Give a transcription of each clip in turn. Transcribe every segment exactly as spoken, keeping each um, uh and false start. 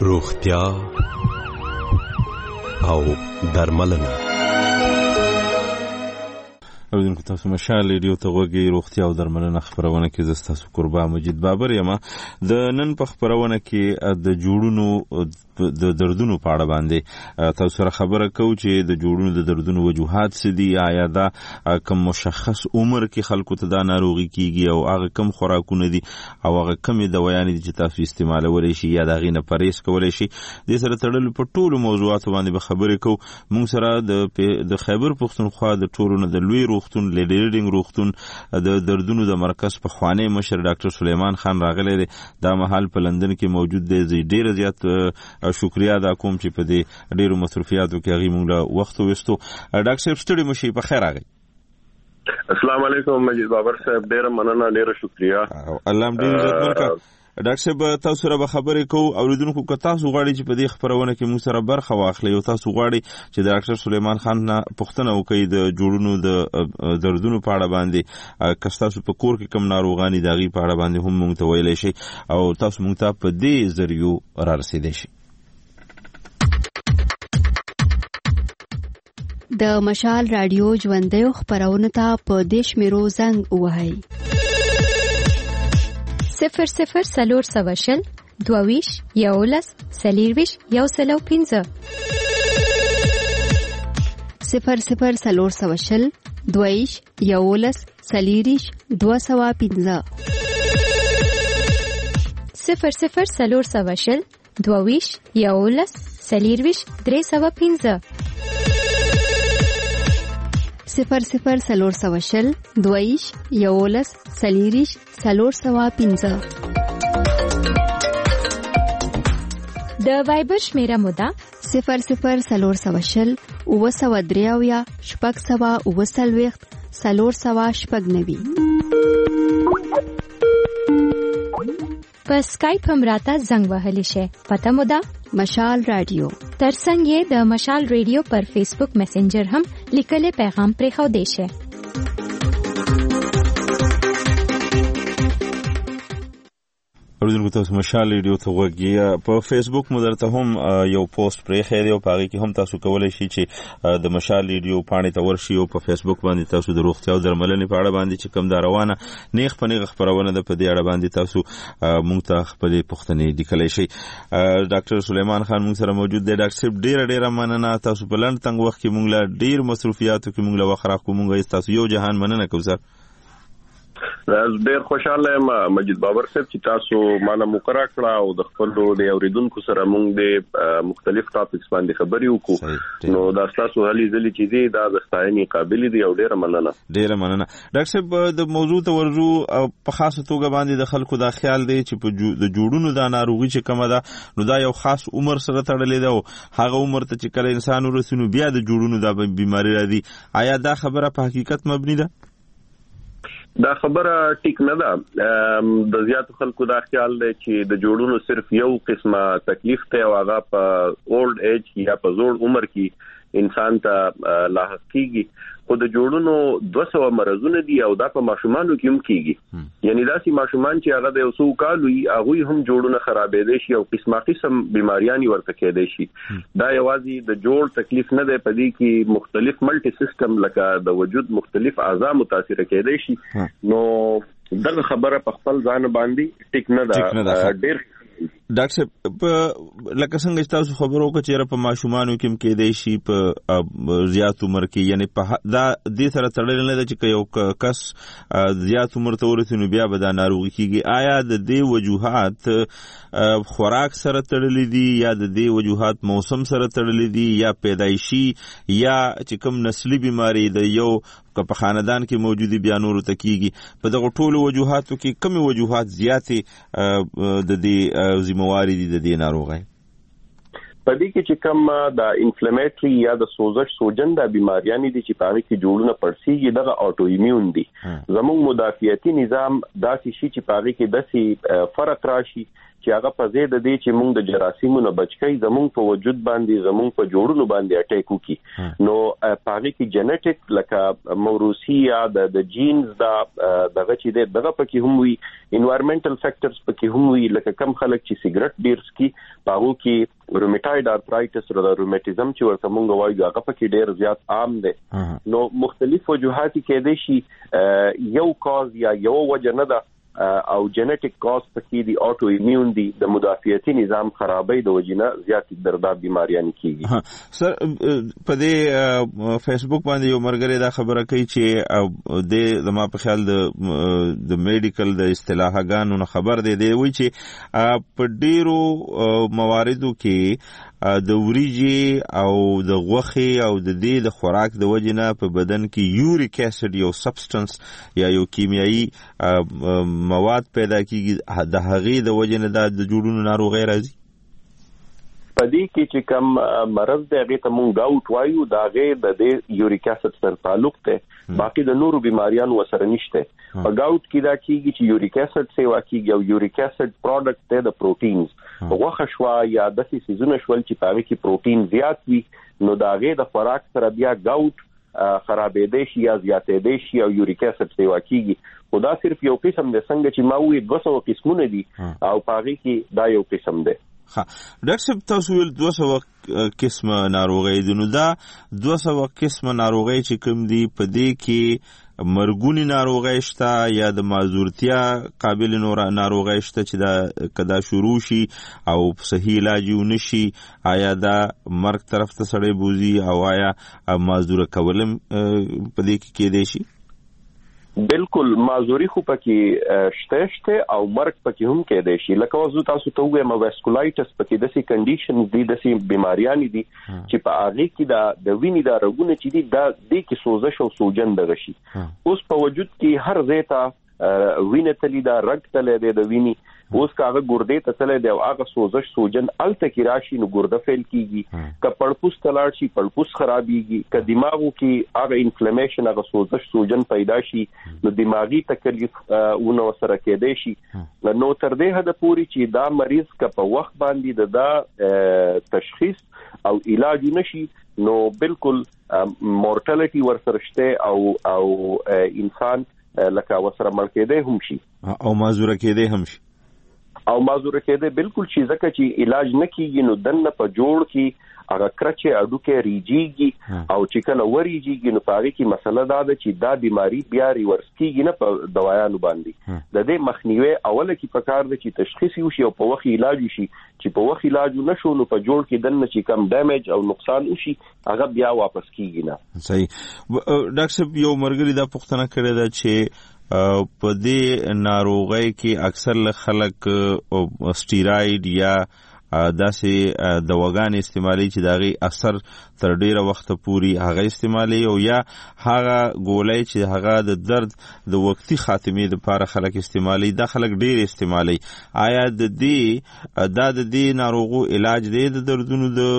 روغتیا او درملنه. اوریدونکو تاسو مشال ریډیو ته غوږی روغتیا او درملنه خبرونه کې زه تاسو قربا مجید بابر یم. د نن په خبرونه کې د جوړونو د دردونو په اړه باندې تاسو سره خبره کوو چې د جوړونو د دردونو وجوهات څه دي، آیا دا کوم مشخص عمر کې خلکو ته دا ناروغي کیږي او هغه کوم خوراکونه دي او هغه کومې دوايانې دي چې تاسو استعمالولی شي یا د هغې نه پرهیز کولی شي. دې سره تړلو په ټولو موضوعاتو باندې به خبرې کوو. موږ سره د خیبر پښتونخوا د ټولو نه د لوی روغتون لیډرینګ روغتون د دردونو د مرکز په خوانی مشر ډاکټر سلیمان خان راغلی دی. دا مهال په لندن کې موجود دی. ډیر زیات شکریا دا کوم چې په دې ډیرو مصرفیاتو کې هغه موږ له وخت وستو. ډاکټر صاحب ستړي مشي په خیر راغی. السلام علیکم مجید بابر صاحب، ډیر مننه، ډیر شکریا. الله دې عزت ورکړي. ډاکټر صاحب تاسو سره به خبرې کوو. اوریدونکو که تاسو غواړئ چې په دې خبرونه کې موږ سره برخه واخلئ او تاسو غواړئ چې د ډاکټر سلیمان خان نه پوښتنه وکړئ د جوړونو د دردونو په اړه باندې، که تاسو په کور کې کوم ناروغان دي د هغې په اړه باندې هم موږ ته ویلی شئ او تاسو موږ ته په دې ذریعو را رسېدی شئ. د مشال رادیو ژوندیو خپرونو ته په دې شمیرو زنګ ووهئ: صفر صفر سلور سوه شل دوهویش یولس څلېرویش یو سل او پنځه صفر صفر سلور سوه شل دوهویش یولس څلېرویش دوه سوه پنځه صفر صفر سلور سوه شل دوهویش یولس څلېرویش درې سوه پنځه صفر صفر سلور سوه شل دوهویش یولس څلېرویش څلور سوه پنځه. د وایبر شمیره موده صفر صفر سلور سوه شل اوه سوه درې اویا شپږ سوه اوه څلوېښت څلور سوه شپږ نوي. په سکایپ هم راته زنګ وهلی شئ. پته مو ده مشال رادیو. ترڅنګ یې د مشال رادیو پر فیسبوک میسنجر هم لیکلي پیغام پرېښودی شئ. اوریدونکو تاسو مشال ریډیو ته غوږی. په فیسبوک مو درته هم یو پوسټ پرېښی دی او په هغې کې هم تاسو کولی شئ چې د مشال ریډیو پاڼې ته ورشي او په فیسبوک باندې تاسو د روغتیا او درملنې په اړه باندې چې کوم دا روانه نیغ په نیغه خپرونه ده په دې اړه باندې تاسو موږ ته خپلې پوښتنې لیکلی شئ. ډاکټر سلیمان خان موږ سره موجود دی. ډاکټر صاحب ډېره ډېره مننه. تاسو په لنډ تنګ وخت کې موږ له ډېر مصروفیاتو کې موږ له وخت راکړو. موږ تاسو یو جهان مننه کوو. سر ډیر خوشاله یم مجید بابر صاحب چې تاسو مانه مقرره کړه او د خپلو د اوریدونکو سره موږ د مختلف ټاپکس باندې خبرې وکړو. نو دا تاسو هلي ځلې چې دي دا د ستاینې قابل دي او ډیره مننه. ډیره مننه. ډاکټر صاحب د موضوع ته ورځو په خاصه توګه باندې د خلکو دا خیال دی چې په د جوړونو دا ناروغي چې کومه ده نو دا یو خاص عمر سره تړلې ده او هغه عمر ته چې کله انسان ورسي نو بیا د جوړونو دا بیماری راځي. آیا دا خبره په حقیقت مبني ده؟ دا خبره ټیک نه ده. د زیاتو خلکو دا خیال دی چې د جوړونو صرف یو قسمه تکلیف ته او هغه په اولډ ایج یا په زوړ عمر کې انسان ته لاحق کیږي. خو د جوړونو دوه سوه مرضونه دي او دا په ماشومانو کې هم کیږي. یعنی داسې ماشومان چې هغه د یو څو کالو وي هغوی هم جوړونه خرابېدی شي او قسمه قسم بیماریانې ورته کېدی شي. دا یوازې د جوړ تکلیف نه دی، په دې کې مختلف ملټي سیستم لکه د وجود مختلف اعضاء متاثر کېدی شي. نو دغه خبره په خپل ځان باندې ټیک نه ده. ډېر ډاکټر صاحب لکه څنګه چې تاسو خبرو وکړه چې په ماشومانو کې هم کېدی شي په زیات عمر کې، یعنی په دا دې سره تړلی نه ده چې که یو کس زیات عمر ته ورسي نو بیا به دا ناروغي کېږي. آیا د دې وجوهات خوراک سره تړلی دي یا د دې وجوهات موسم سره تړلی دي یا پیدایشي یا چې کوم نسلي بیماری د یو که په خاندان کې موجودي بیا نورو ته کېږي؟ په دغه ټولو وجوهاتو کې کومې وجوهات زیاتې د دې ذمواري دي د دې ناروغۍ؟ په دې کې چې کوم د انفلمیټري یا د سوزش سوجنده بیماریانې دي چې په هغې کې جوړونه پړسېږي دغه اټو ایمیون دي. زموږ مدافعتي نظام داسې شي چې په هغې کې داسې فرق راشي چې هغه په زید د دې چې موږ د جراثیمونو بچکی زموږ په وجود باندې زموږ په جوړونو باندې اٹیک وکي نو پاره کې جنټیک لکه موروثي یا د جینز دا دغه چې دغه پکې هم وي انوایرنمنټل فیکټرز پکې هم وي لکه کم خلک چې سیګریټ ډیر سکي پاغو کې روماتویډ ارترایټس او روماتیزم چې ورته مونږ وایو هغه پکې ډیر زیات عام دي نو مختلف وجوهات کې د شي یو کاز یا یو وجه نه ده او جنټیک کاز پکې دی اټو ایمیون دی د مدافعتي نظام خرابې د وجنه زیات دردناک بیماریاں کیږي سر په دې فیسبوک باندې یو مرګره دا خبره کوي چې د زما په خیال د د میډیکل د اصطلاحګانو نه خبر دی دی وی چې په ډیرو مواردو کې د وریجې او د غوښې او د دې د خوراک د وجنه په بدن کې یوریک اسید یو سبسټنس یا یو کیمیاوي مواد پیدا کیږي د هغې د وجنه د جوړونو ناروغي راځي پدې کې چې کوم مرض دی هغه ته مونږ گاوټ وایو دا هغه د دې یوریک اسید سره تعلق ته باقي د نورو بیماریانو سره نشته په گاوټ کې دا کیږي چې یوریک اسید سیوا کیږي او یوریک اسید پروډکټ دی د پروتینز غوښه شوا یا د سيزونه شول چې پاره کې پروتین زیات وي نو دا هغه د خوراک سره بیا گاوټ خرابې دي شي یا زیاتې دي شي او یوریک اسید سیوا کیږي خدا صرف یو قسم د څنګه چې ما وې دوه سوه قسمونه دي او پاره کې دا یو قسم دی ها ډاکټر صاحب تاسو ول دوه سوه قسمه ناروغي دي نو دا دوه سوه قسمه ناروغي چې کوم دي په دې کې مرګونی ناروغي شته یا د معذورتیا قابل نور ناروغي شته چې دا کدا شروع شي او صحیح علاج ونشي آیا دا مرګ طرف ته سړی بوزي او آیا معذور کولم په دې کې کې دی شي بالکل معذوري خو پکې شته شته او مرګ پکې هم کې دی شي لکه وزو تاسو ته وایم واسکولایټس پکې د سي کنډیشنز دي د سي بیماریاں دي چې په هغه کې دا د وینې دا رګونه چې دي دا د کې سوزش او سوجن دغه شي اوس په وجود کې هر زیتا وینې تللی دا رګ تللی دی د وینې اوس کاغه ګردې ته تللی دی او هغه سوزش سوجن الته کې راشي نو ګرده فیل کیږي ک پړپوس تلاړ شي پړپوس خرابيږي ک دماغو کې هغه انفلیمیشن هغه سوزش سوجن پیدا شي نو دماغي تکلیف ونه سره کېدې شي نو تر دې حد پوري چې دا مریض ک په وخت باندې د تشخیص او علاج نشي نو بالکل مورټالټي ورسره او او انسان لکه وسره مړ کېدې هم شي او معذور کېدې هم شي او معذور کېدې بالکل شي ځکه چې علاج نه کیږي نو دنه په جوړ کې هغه کرچه اډوکه ریجیږي او چې کله وریږي نو پاره کې مسله دا ده چې دا بیماری بیا ریورس کیږي نه په دوايانو باندې د دې مخنیوي اوله کې پکار ده چې تشخیص وشي او په وخت علاج شي چې په وخت علاج نشو نو په جوړ کې دنه چې کم ډیمیج او نقصان وشي هغه بیا واپس کیږي نه صحیح ډاکټر صاحب یو مرګري دا پوښتنه کړې ده چې په دې ناروغي کې اکثر خلک سټیراید یا داسې دواګانې استعمالي چې داغي اثر تر ډیره وخت پوري هغه استعمالي او یا هغه ګولۍ چې هغه د درد د وقتی خاتمه لپاره خلک استعمالي دا خلک ډیر استعمالي آیا د دې دا د دې ناروغو علاج دی د دردونو د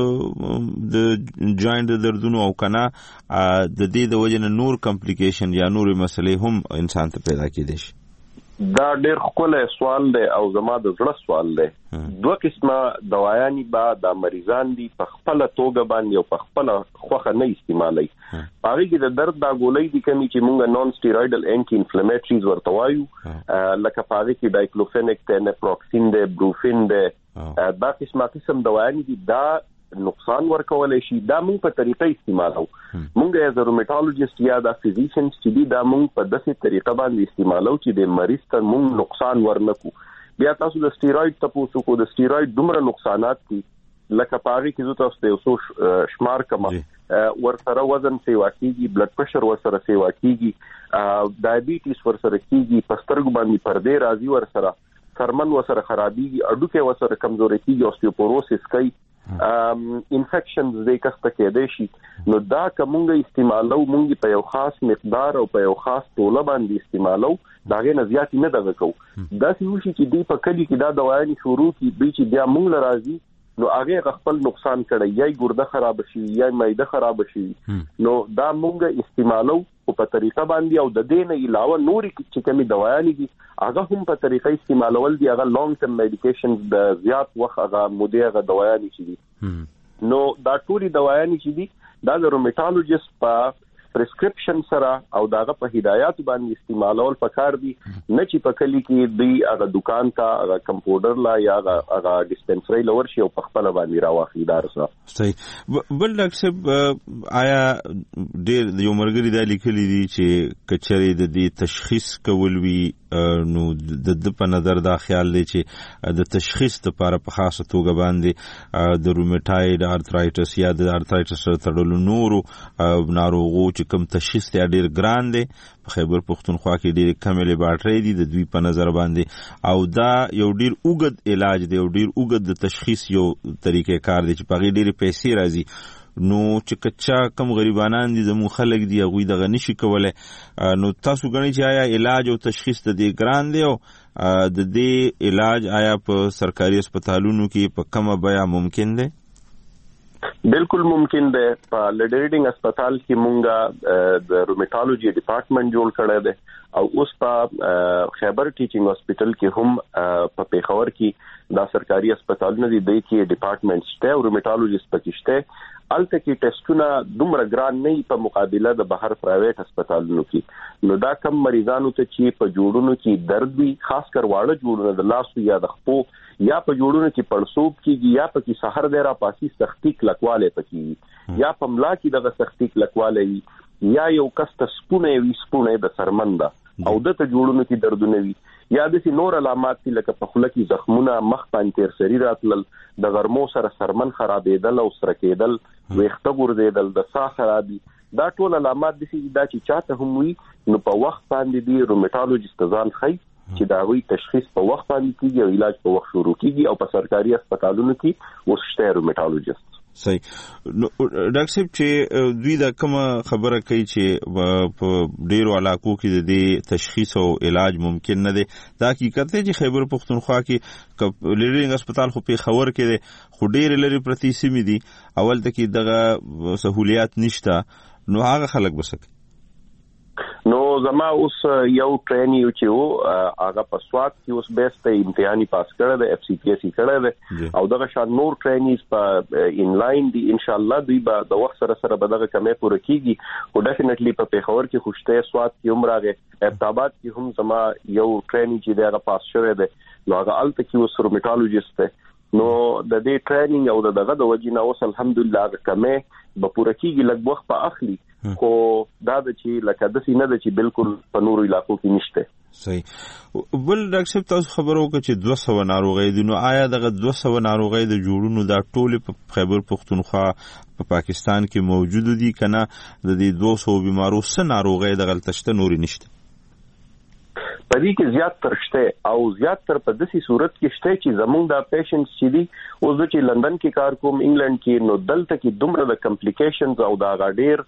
د جوائنټ د دردونو او کنه د دې د وجنه نور کمپلیکیشن یا نور مسلې هم انسان ته پیدا کېدي شي دا ډېر خپل سوال دی او زما د زړه سوال دی دوه قسمه دوايانې با د مریضان دي په خپل توګه باندې او په خپل خوخه نه استعمالي هغه کې د درد دا ګولۍ دي کمی چې مونږه نون سټیرویډل انټي انفلیمیټریز ورته وایو لکه هغه کې دایکلوفینیک ته نپروکسین دی بروفین دی دا قسمه قسم دوايانې دي دا نقصان ورکولای شي دا مونږ په طریقې استعمالو مونږ یې روماتولوژیست یا د فزیشن چې دا مونږ په داسې طریقه باندې استعمالو چې د مریض ته مونږ نقصان ورنکو بیا تاسو د سټیروید تاسو کو د سټیروید دومره نقصانات دي لکه پاره کې زو تاسو یو څو شمار کما ورسره وزن سیوا کیږي بلډ پريشر ورسره سیوا کیږي ډایابټیس ورسره کیږي پسترګ باندې پردې راځي ورسره سرمن وسره خرابيږي اډوکه وسره کمزوري کیږي اوستیوپوروسس کوي انفیکشنز دې کسته کېدې شي نو دا کومه استعمالو مونږ په یو خاص مقدار او په یو خاص توله باندې استعمالو دا غي نه زیات نه دغه کو دا څه شي چې دې په کلی کې دا دوايانې شروع کی به چې بیا مونږ لرازي نو هغه خپل نقصان کړي یا ګرده خراب شي یا معده خراب شي نو دا مونږ استعمالو خو په طریقه باندې او د دې نه علاوه نوري چې کومي دوايانې دي هغه هم په طریقه استعمالول دي. هغه لانګ ټرم میډیکیشنز د زیات وخت هغه مودې هغه دوايانې چې دي نو دا ټولي دوايانې چې دي دا د روماتولوژیست په پرسکرپشن سره او داغه په هدایت باندې استعمالول پکار دي، نه چې په کلی کې دی هغه دکان ته هغه کمپاوډر لا یا هغه ډیسپنسری لور شي او په خپل باندې راوخی دارسه. صحیح. بل ډاکټر آیا ډېر د یو مرګري د لیکلي دي چې کچري د دې تشخیص کول وی نو د په نظر دا خیال دی چې د تشخیص لپاره په خاصه توګه باندې د روماتوید ارترایټس یا د ارترایټس سره تړلو نورو ناروغو چې کوم تشخیص ته ډیر ګران دی په خیبر پختونخوا کې ډیر کم لیبارټری دي د دوی په نظر باندې او دا یو ډیر اوږد علاج دی او ډیر اوږد د تشخیص یو طریقې کار دی چې په غیر ډیر پیسې راځي. نو چې کچا کم غریبانان دي زمو خلک دي هغه دغه نشي کولای، نو تاسو غنی چې آیا علاج او تشخیص ته دی ګران دی او د دې علاج آیا په سرکاري هسپتالونو کې په کومه بیا ممکن دی؟ بالکل ممکن دی. په لیډریډینګ هسپتال کې مونږه د روماتولوژي ډپارټمنټ جوړ کړی دی او اوس په خیبر ټیچینګ هسپتال کې هم په پیښور کې دا سرکاري هسپتالونه دي د کې ډپارټمنټ شته او روماتولوژیست پکې شته. الته کې ټیسټونه دومره ګران نه په مقابله د بهر پرایویټ هسپتالونو کې. نو دا کم مریضانو ته چې په جوړونو کې درد وي، خاص کر واړه جوړونه د لاسو یا د خپو یا په جوړونو کې پړسوب کېږي یا په کې سحر دی را پاسي سختي کلکواله پکې یا په ملا کې دغه سختي کلکواله وي یا یو کس ته سپونه وي سپونه د سرمنده او د ته جوړونو کې دردونه وي یا د نور علامات لکه په خوله کې زخمونه، مخ باندې تیر سری راتلل، د غرمو سره سرمن خرابېدل او سره کېدل، ویښته ګرځېدل، د ساه خرابي، دا ټول علامات دي چې دا چې چاته هم وي نو په وخت باندې دی روماتولوژیست ځان خي چې دا وی تشخیص په وخت باندې کیږي او علاج په وخت شروع کیږي او په سرکاري هسپتالونو کې وسشته روماتولوژیست. صحیح. ډاکټر صاحب چې دوی دا کوم خبره کوي چې په ډیرو علاقو کې د دې تشخیص او علاج ممکن نه دی، دا حقیقت دی چې خیبر پختونخوا کې لیډرینګ هسپتال خو په خبر کې دی خو ډیر لري پرتی سیمې دي اول ته کې دغه سہولیات نشته، نو هغه خلک بسک نو زما اوس یو ټرین یو چې وو هغه په سواد کې اوس بیسټ امتحاني پاس کړی دی، اف سی پی ایس ای کړی دی او دغه شان نور ټرینیز په ان لاین دي. ان شاء الله دوی به د وخت سره سره به دغه کمې پوره کیږي او ډیفینټلی په پیښور کې خوشته سواد کې هم راغی، ابتاباد کې هم زما یو ټرین چې دغه پاس شوی دی نو هغه الته کې اوس روماتولوژیست دی. نو د دې ټریننګ او دغه د وجینا اوس الحمدلله کمې به پوره کیږي، لږ وخت په اخلي خو دا د چې لکه د سینه د چې بالکل په نورو علاقو کې نشته. صحیح. بل ډاکټر صاحب تاسو خبرو وکړه چې دوه سوه ناروغۍ دي، نو آیا دغه دوه سوه ناروغۍ د جوړونو دا ټول په خیبر پختونخوا په پا پاکستان کې موجود دي کنه د دې دوه سوه بیمارو څه ناروغۍ دغه تشته نوري نشته؟ پدې کې زیات تر شته او زیات تر په داسې صورت کې شته چې زموږ د پیشنټس چې دي اوس د چې لندن کې کار کوم انګلند کې نو دلته کې دومره د کمپلیکیشنز او دا غډیر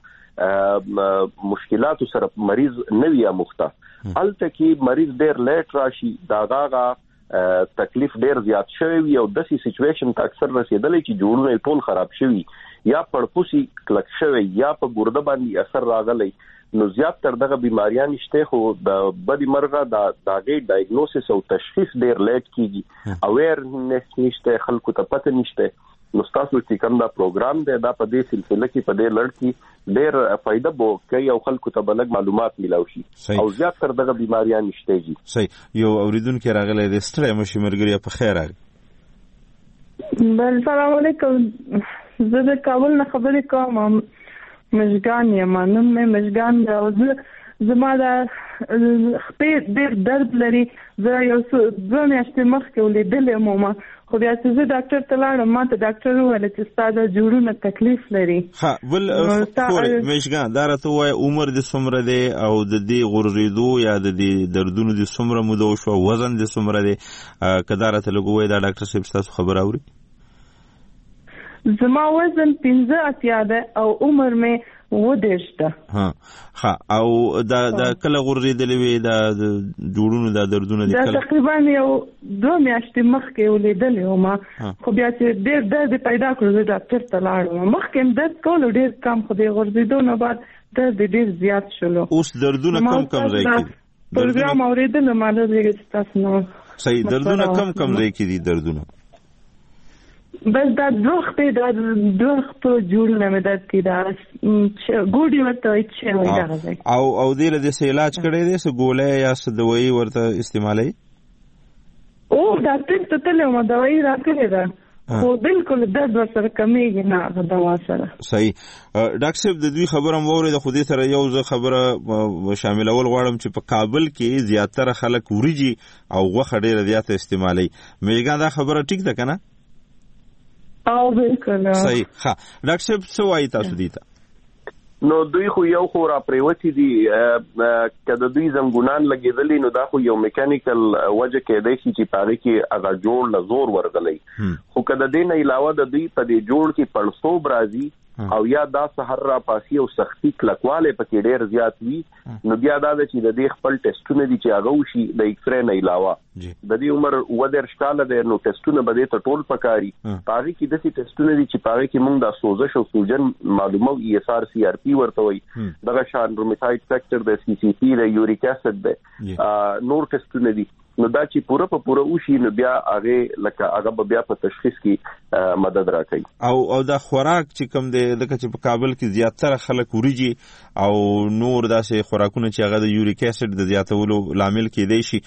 مشکلات سره مریض نوی مخته الته کې مریض ډیر لیټ راشي دا غاغه تکلیف ډیر زیات شوی او داسې سچويشن ته اکثر رسیدلې چې جوړونه ټول خراب شوی یا پړپوسی کلک شوی یا په ګرده باندې اثر راغلی. نو زیات تر دغه بیماریان شته خو د بدی مرغه د داغي ډایګنوسس او تشخیص ډیر لیټ کیږي، اویرنس نشته، خلکو ته پته نشته. نو تاسو چې کوم دا پروګرام دی دا په دې سلسله کې په دې لړ کې ډیر فائدہ بو کوي او خلکو ته بلګ معلومات ملو شي او زیات تر دغه بیماریان شته دي. صحیح. یو اوریدونکو راغلی د ستړی مشي مرګري په خیر راغلی. بل سلام علیکم، زه د کابل نه خبرې کوم، مشګان یم، نوم مې مشګان دی او زه زما د خپې ډېر درد لري. زه یو څه دوه میاشتې مخکې ولیدلې وم خو بیا چې زه ډاکټر ته لاړم ما ته ډاکټر وویل چې ستا د جوړونه تکلیف لري. ها بل خورې مشګان دا راته ووایه عمر دې څومره دی او د دې غورځېدو یا د دې دردونو دې څومره موده وشوه، وزن دې څومره دی، که دا راته لږ ووایي دا ډاکټر صاحب ستاسو خبره اوري. زما وزن پنځه اتیا ده او عمر مې و دیشته. ها ها او دا دا کله غورځېدلې وي دا جوړونو دا دردونه دي کله؟ دا تقریبا یو دوه میاشتې مخکې ولیدلې وم، خو بیا چې ډېر درد پیدا کړو زه ډاکټر ته لاړم. مخکې هم درد کولو ډېر کم، خو د غورځېدو نه بعد درد ډېر زیات شولو. اوس دردونه کم کم ځای کې دي؟ پروګرام اورېدل ما لږ ستاسو نه. صحیح، دردونه کم کم ځای کې دي دردونه؟ بس دا دوخته دا دوخته جوړونه مې درد کې دا ګوډي ورته چې وایي دا غځي. او او دې له دې علاج کړی دی څه ګولۍ یا څه دوايي ورته استعمالوي؟ او ډاکټر ته تللی وم، دوايي راکړې ده، خو بالکل درد ورسره کمیږي نه هغه دوا سره. صحیح. ډاکټر صاحب د دوی خبره مو واورېده، خو دې سره یو زه خبره شاملول غواړم چې په کابل کې زیاتره خلک وریجې او غوښه ډېره زیاته استعمالوي. میګان دا خبره ټیک ده که نه؟ او بالکل صحیح. ها ډاکټر صاحب څه وایي تاسو دې ته؟ نو دوی خو یو خو را پریوتی دي که د دوی زنګونان لګېدلي، نو دا خو یو میکانیکل وجه کېدای شي چې په هغې کې هغه جوړ له زور ورغلی. خو که د دې نه علاوه د دوی په دې جوړ کې پړسوب راځي او یا دا سحر را پاسي او سختي کلکواله پکې ډېر زیات وي، نو بیا دا د چې د دې خپل ټیسټونه دي چې هغه وشي د ایکسرې نه علاوه. د دې عمر اووه دېرش کاله دی، نو ټیسټونه به دې ته ټول پکاري. په هغې کې داسې ټیسټونه دي چې په هغې کې موږ دا سوزش او سوجن معلومو، ای اس آر سی آر پي ورته وایي، دغه شان رومیټایډ فیکټر د سی سی پي د یوریک اسید دی، نور ټیسټونه دي. نو دا چې پوره په پوره وشي نو بیا هغه لکه هغه به بیا په تشخیص کې مدد راکوي. او او دا خوراک چې کوم دی لکه چې په کابل کې زیاتره خلک وریجې او نور داسې خوراکونه چې هغه د یوریک اسید د زیاتولو لامل کېدای شي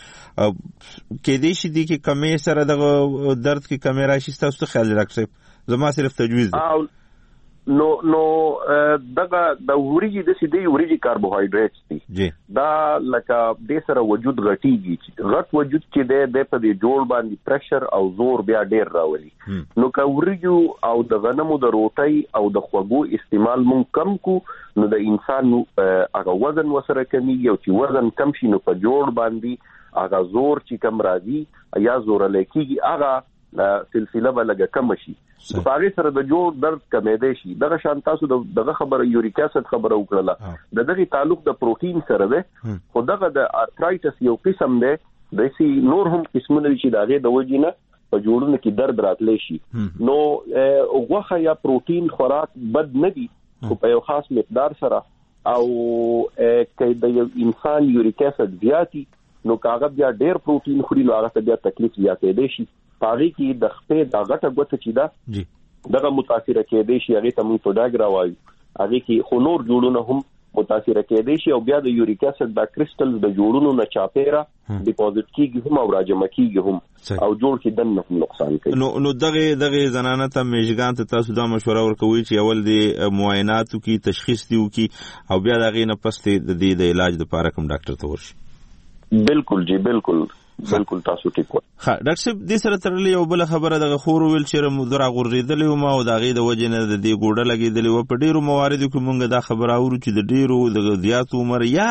کېدای شي دي کې کمې سره دغه درد کې کمې راشي. ستاسو څه خیال دی ډاکټر صاحب؟ زما صرف تجویز دی. نو نو دغه د وریجې داسې دی، وریجې کاربوهایډریټس دي، دا لکه دې سره وجود غټیږي، غټ وجود چې دی دی په دې جوړ باندې پریشر او زور بیا ډېر راولي. نو که وریجو او د غنمو د روټۍ او د خوږو استعمال مونږ کم کو، نو د انسان هغه وزن ورسره کمیږي، او چې وزن کم شي نو په جوړ باندې هغه زور چې کم راځي یا زورلی کېږي هغه سلسله به لږه کمه شي، په هغې سره د جوړ درد کمېدی شي. دغه شان تاسو دغه خبره یوریک اسید خبره وکړله، د دغې تعلق د پروټین سره دی، خو دغه د ارترایټس یو قسم دی، داسې نور هم قسمونه دي چې د هغې د وجې نه په جوړونو کې درد راتلی شي. نو غوښه یا پروټین خوراک بد نه دي، خو په یو خاص مقدار سره. او که د یو انسان یوریک اسید زیاتي، نو که هغه بیا ډېر پروټین خوري نو هغه ته بیا تکلیف زیاتېدی شي. په هغې کې د خپې دا غټه ګوته چې ده دغه متاثره کېدی شي، هغې ته موږ پوډاګرا وایو. هغې کې خو نور جوړونه هم متاثره کېدی شي، او بیا د یوریک اسید دا کرسټل د جوړونو نه چاپېره ډیپوزټ کېږي هم او راجمع کېږي هم، او جوړ کې دننه هم نقصان کوي. نو نو دغه دغه زنانه ته میژګان ته تاسو دا مشوره ورکوئ چې اول د معایناتو کې تشخیص دی وکړي، او بیا د هغې نه پس د دې د علاج دپاره کوم ډاکټر ته ورشي؟ بالکل جی بالکل بالکل تاسو ټیک وایي. ها ډاکټر صاحب دې سره تړلې یو بله خبره دغه خور ویل چې مو را غورځېدلې وم او د هغې د وجې نه د دې ګوډه لګېدلې وه. په ډېرو مواردو کې مونږ دا خبره اورو چې د ډېرو د زیات عمر یا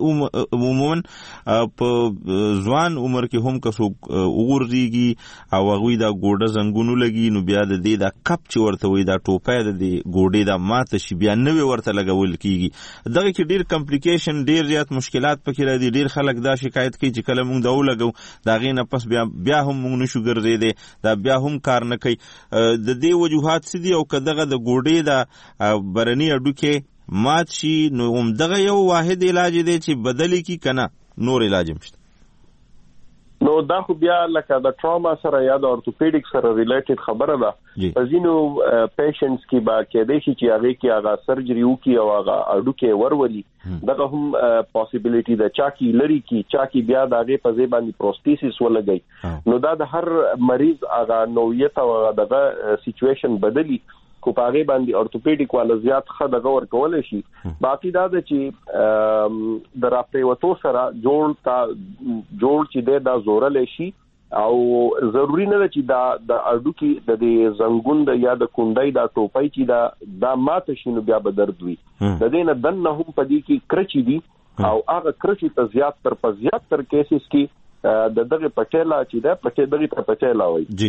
عموما په ځوان عمر کې هم که څوک وغورځېږي او هغوی دا ګوډه زنګونو لګي، نو بیا د دې دا کپ چې ورته وایي دا ټوپی د دې ګوډې دا ماته شي، بیا نوې ورته لګول کېږي. دغه کې ډېر کمپلیکیشن، ډېر زیات مشکلات پکې راځي. ډېر خلک دا شکایت کوي چې کله مونږ دا ولګو دا غي نه پس بیا بیا هم موږ نشو ګرځېدی، دا بیا هم کار نه کوي. د دې وجوهات څه دي؟ او که دغه د ګوډې د برني هډوکې مات شي نو همدغه یو واحد علاج دی چې بدلی کی که نه نور علاج هم شته؟ نو دا خو بیا لکه د ټراما سره یا د ارتوپیډیک سره ریلیټډ خبره ده. په ځینو پیشنټس کې به کېدای شي چې هغې کې هغه سرجري وکړي او هغه هډوکې ورولي، دغه هم پاسیبلیټي ده. چا کې لري کې، چا کې بیا د هغې په ځای باندې پروستیسس ولګوي. نو دا د هر مریض هغه نوعیت او هغه دغه سیچویشن بدلی، خو په هغې باندې ارتوپیډیک والا زیات ښه دغه ورکولی شي. باقي دا ده چې د راپریوتو سره جوړ تا جوړ چې دی دا زورلی شي، او ضروري نه ده چې دا د هډوکي د دې زنګون د یا د کونډۍ دا ټوپۍ چې دا دا ماته شي نو بیا به درد وي. د دې نه دننه هم په دې کې کرچې دي، او هغه کرچې ته زیات تر په زیات تر کیسز کې د دغه پټیلا چې ده پټې دغې ته پټیلا وایي،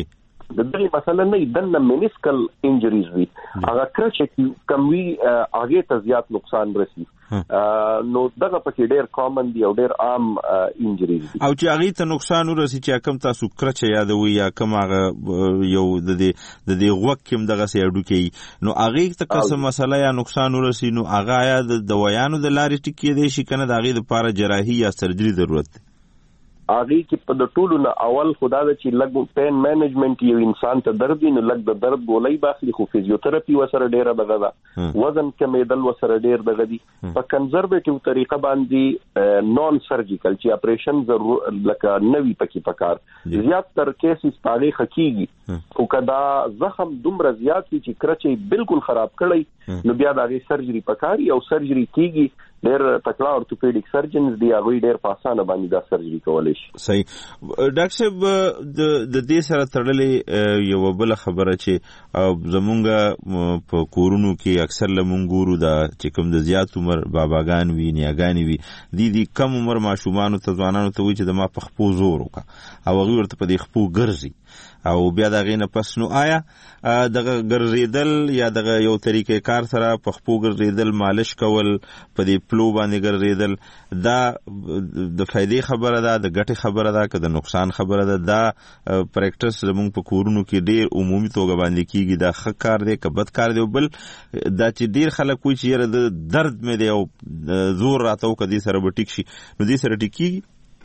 د دې مسله نه دنه مینسکل انجریز وي هغه کرچ کموي هغه ته زیات نقصان رسي نو دغه پکې ډېر کامن دی او ډېر عام انجریز دي او چې هغه ته نقصان ورسي چې کوم تاسو کرچ یادوي یا کوم هغه یو د دې د دې غوږ کوم دغه سي اډو کې نو هغه ته کوم مسله یا نقصان ورسي نو هغه یا د دوايانو د لارې ټکی دی شي کنه د هغه لپاره جراحي یا سرجري ضرورت دی هغه کې په د ټولو نه اول خدا د چې لګ پین مینجمنت یو انسان ته درد نه لګ د درد ګولۍ باخلي خو فزیوتراپي وسره ډیره دغه ده وزن کمیدل وسره ډیر دغه دي په کنزرویټیو طریقه باندې نون سرجیکل چې اپریشن ضرور لکه نوی پکې پکار زیات تر کیسز پاړې حقيقي خو کدا زخم دومره زیات وي چې کرچې بالکل خراب کړي نو بیا د سرجري پکاري او سرجري کیږي ډېر تکړه اورتوپیډیک سرجنز دی هغه ډېر په اسانه باندې دا سرجري کولای شي صحیح ډاکټر صاحب د د دې سره تړلې یو بل خبره چې زمونږ په کورونو کې اکثر لمونګورو دا چې کوم د زیات عمر باباګان وی نیاګان وی دي دي کم عمر ماشومان ته ځوانانو ته وی چې د ما په خپو زور وکا او هغه ورته په دې خپو ګرځي او بیا دا غینه پس نو آیا دغه ګرځیدل یا دغه یو طریقې کار سره په خپو ګرځیدل مالش کول په دې پلو باندې ګرځیدل دا د فائدې خبره ده د ګټې خبره ده که د نقصان خبره ده دا پریکټس زموږ په کورونو کې ډیر عمومي توګه باندې کیږي دا ښه کار دی که بد کار دی بل دا چې ډیر خلک وایي چې یاره د درد مې دی او زور راته وکړه دې سره به ټیک شي نو دې سره ټیک کیږي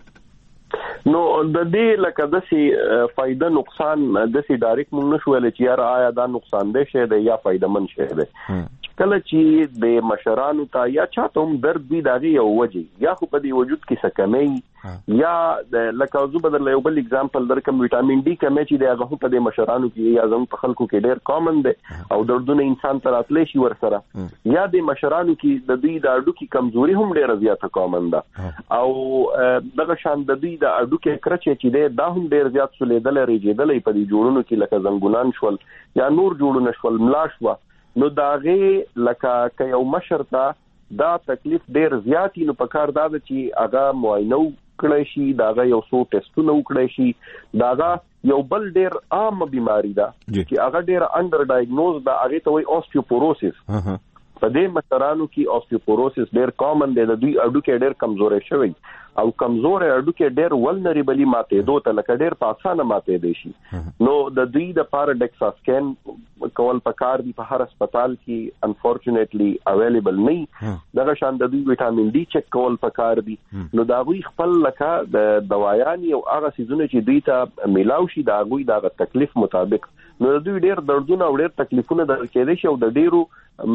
نو د دې لکه داسې فائدہ نقصان داسې ډایرکټ مونږ نشو ویل چې یار آیا دا نقصان دی شه دی یا فائدہ من شه دی کله چې د مشرانو ته یا چاته هم درد وي داغي یو وجه یا خو په دې وجود کې سکمي یا لکه زو بدل یو بل اگزامپل درکم وټامین ډي کمې چې دغه په دې مشرانو کې یا زموږ په خلکو کې ډېر کامن دی او دردونه انسان ته راتلی شي ور سره یا د مشرانو کې د دوی د اډو کې کمزوري هم ډېره زیاته کامن ده او دغه شان د دوی د اډو کې کرچې چې دی دا هم ډېر زیات سولیدل ریجیدل په دې جوړونو کې لکه زنګونان شول یا نور جوړونه شول ملاش و نو داغه لکه که یو مشر ته دا تکلیف ډیر زیات نو په کار دا چې هغه معاینه کړی شي داغه یو څو ټیسټونه وکړي شي داغه یو بل ډیر عام بیماری ده چې هغه ډیر انډر ډایګنوز ده هغه ته وایي اوستیوپوروسس په دې مشرانو کې اوستیوپوروسس ډیر کامن دی د دوی اډو کې ډیر کمزوري شوی او کمزور اډو کې ډیر ولنریبلی ماته دوه لکه ډیر په اسانه ماته دی شي نو د دوی د پارډکسا سکین کول پکار دی په هر هسپتال کې انفورچونټلی اویلیبل نه دغه شان د دوی وټامین ډي چک کول پکار دی نو دا غوي خپل لکه د دوايان او هغه سيزونه چې دوی ته ملاو شي دا غوي د تکلیف مطابق نو دوی ډیر دردونه او ډیر تکلیفونه در کېدي شي او د ډیرو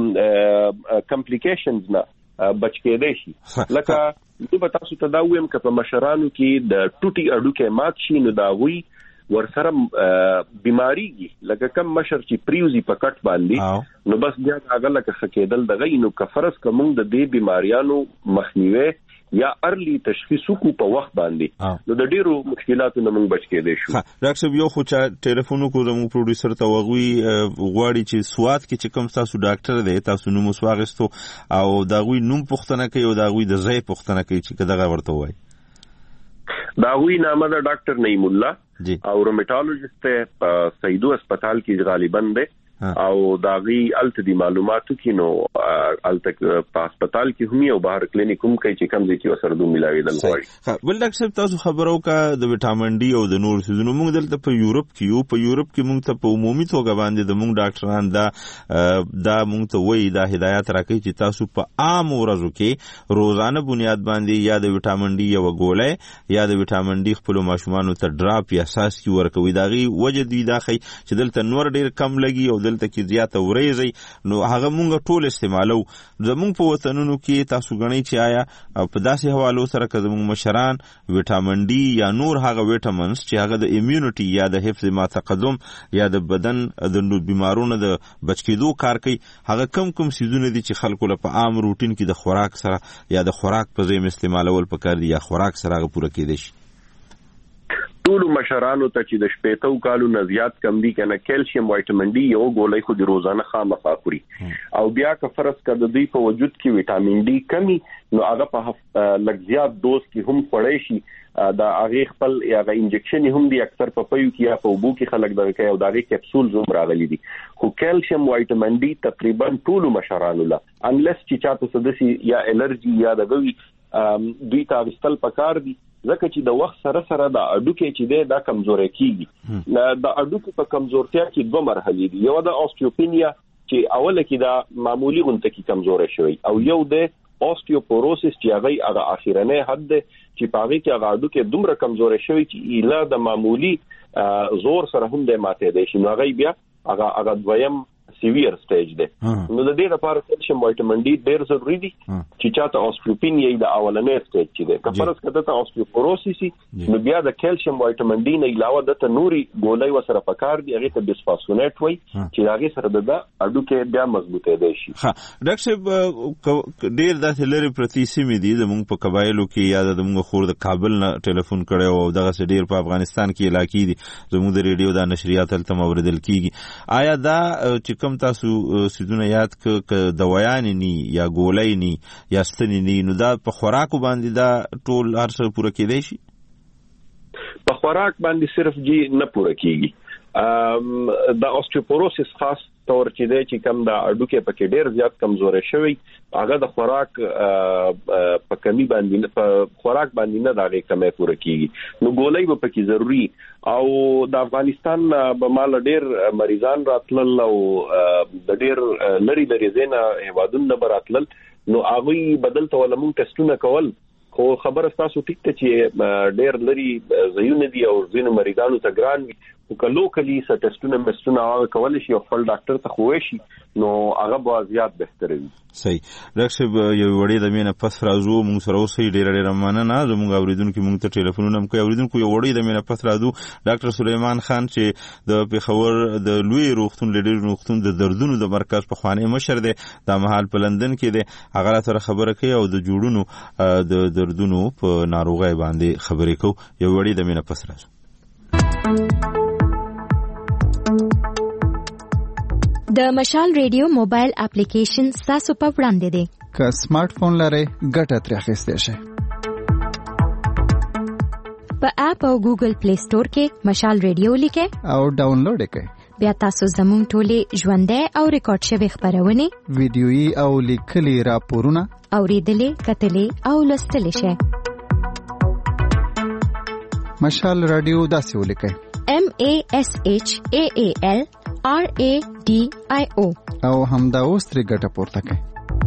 کمپلیکیشنز نه بچ کېدي شي لکه نو به تاسو ته دا وایم چې په مشرانو کې د ټوټي اډو کې مات شي نو دا وی ورسره بیماریږي لکه کم مشر چې پریوزي په کټ باندې نو بس بیا هغه لکه خکېدل دغه نو کفرس کوم د دې بیماریانو مخنیوي یا ارلی تشخیص کو په وخت باندې نو د ډیرو مشکلاتو نه موږ بچ کېدې شو ډاکټر صاحب یو خو چې ټلیفون کو زموږ پروډوسر ته وغوي غواړي چې سواد کې چې کوم تاسو ډاکټر دی تاسو نوم وسواغستو او دا غوي نوم پښتنه کوي او دا غوي د ځای پښتنه کوي چې دغه ورته وای دا غوي نامه د ډاکټر نعیم الله او روماتولوژیست په سیدو هسپتال کې غالبا دی او داغي الته دي معلوماتو کې نو الته په هسپتال کې هم او بهر کلینیک هم کوي چې کوم ځای کې وسره دوه ملاوي دل غواړي بل ډاکټر صاحب تاسو خبرو کا د وټامین ډي او د نور سيزونو موږ دلته په یورپ کې یو په یورپ کې موږ ته په عمومي توګه باندې د موږ ډاکټران دا دا موږ ته وایي دا هدایت راکړي چې تاسو په عام ورځو کې روزانه بنیاد باندې یا د وټامین ډي یو ګولې یا د وټامین ډي خپل ماشومان ته ډراپ یا اساس کی ورکوي داغي وجه دی دا خي چې دلته نور ډیر کم لګي او دلته کې زیاته ورېږي نو هغه مونږ ټول استعمالو زمونږ په وطنونو کې تاسو غنئ چې آیا په داسې حوالو سره که زمونږ مشران وټامین ډي یا نور هغه وټامینز چې هغه د ایمیونټي یا د حفظ ما تقدم یا د بدن د بیمارونو د بچ کېدو کار کوي هغه کم کم سيزونه دي چې خلکو له په عام روټین کې د خوراک سره یا د خوراک په ځای استعمالول پکار دي یا خوراک سره هغه پوره کېدي شي ټول مشرانو ته چې د شپېتو کالو نه زیات کم دي کنه کیلشیم وایټامین ډي یو ګولۍ خو د روزانه خامخا خوري او بیا که فرض کړه د دوی په وجود کې وټامین ډي کمی نو هغه په لږ زیات دوز کې هم خوړی شي دا هغه خپل هغه انجکشن هم دي اکثر په پيو کې یا په وبو کې خلک دغه کوي او دغه کپسول زوم راغلي دي خو کیلشیم وایټامین ډي تقریبا ټول مشرانو لا انلیس چې چاته سدسي یا الرجی یا دغوي دوی ته وستل پکار دي ځکه چې د وخت سره سره د اډوکې چې دی دا کمزوري کیږي د اډوکې په کمزورتیا کې دوه مرحلې دي یو د اوستیوپینیا چې اوله کې دا معمولی غونټه کې کمزوري شوی او یو د اوستیوپوروسس چې هغه هغه اخیرنه حد دی چې په هغه کې هغه اډوکې دومره کمزوري شوی چې اله د معمولی زور سره هم د ماته دی چې هغه بیا هغه هغه دویم سیویر سټیج دی نو د دې لپاره کیلشیم وایټامین ډي ډېر ضروري دي چې چاته اوستیوپینیا د اولنې سټیج چې دی که فرض کړه ته اوستیوپوروسس نو بیا د کیلشیم وایټامین ډي نه علاوه د نوري ګولۍ وسره پکار دي هغه ته بسفاسفونیټ وای چې هغه سره د اډوکې بیا مضبوطه دی شي ها ډاکټر صاحب ډېر د لری پرتی سیمې دي د موږ په قبایلو کې یا د موږ خور د کابل نه ټلیفون کړو او دغه ډېر په افغانستان کې علاقې دي زموږ د ریډیو د نشریات تل موردل کیږي آیا دا چې کوم تاسو سیدونه یاد ک دوايان ني یا ګولۍ ني یا ستنی ني نو دا په خوراک باندې دا ټول هر څه پوره کېدای شي په خوراک باندې صرف جی نه پوره کیږي ام د اوستیوپوروسس خاص تور چې دی چې کم د اډوکې پکې ډېر زیات کمزوري شوی هغه د خوراک په کمی باندې په خوراک باندې نه دغه کمه پوره کیږي نو ګولۍ په کې ضروری او د افغانستان په مال ډېر مریضان راتلل او د ډېر لری لري زینه هوادون نه براتلل نو هغه بدل ته ولمون ټیسټونه کول خو خبره تاسو ټیک ته چې ډېر لري زيونه دي او زینو مریضانو ته ګران وي او کلو کلی س ټیسټونه مستونه کول شي او خپل ډاکټر ته خوې شي نو هغه به زیات بهتر وي صحیح ډاکټر یو وړي د مینه پس راځو موږ سره اوسې ډېر ډېر مننه زموږ اوریدونکو موږ ته ټلیفونونه کوي اوریدونکو یو وړي د مینه پس راځو ډاکټر سلیمان خان چې د پیښور د لوی روغتون لیډر روغتون د دردونو د مرکز په خوانې مشر دی د مهال په لندن کې دی هغه سره خبره کوي او د جوړونو د دردونو په ناروغي باندې خبرې کوي یو وړي د مینه پس راځو د مشال ریډیو موبایل اپلیکیشن تاسو په وړاندې دی که سمارټ فون لرئ ګټه ترې اخیستی شئ په اپ او ګوګل پلی سٹور کې مشال ریډیو لیکئ او ډاونلوډ یې بیا تاسو زموږ ټولې ژوندۍ او ریکارډ شوي خبرونه ویډیويي او لیکلي راپورونه اوریدلې کتلې او لوستلې شئ مشال رادیو داسې ولیکئ M A S H A A L R A D I O او همدا اوس ترې ګټه پورته کړئ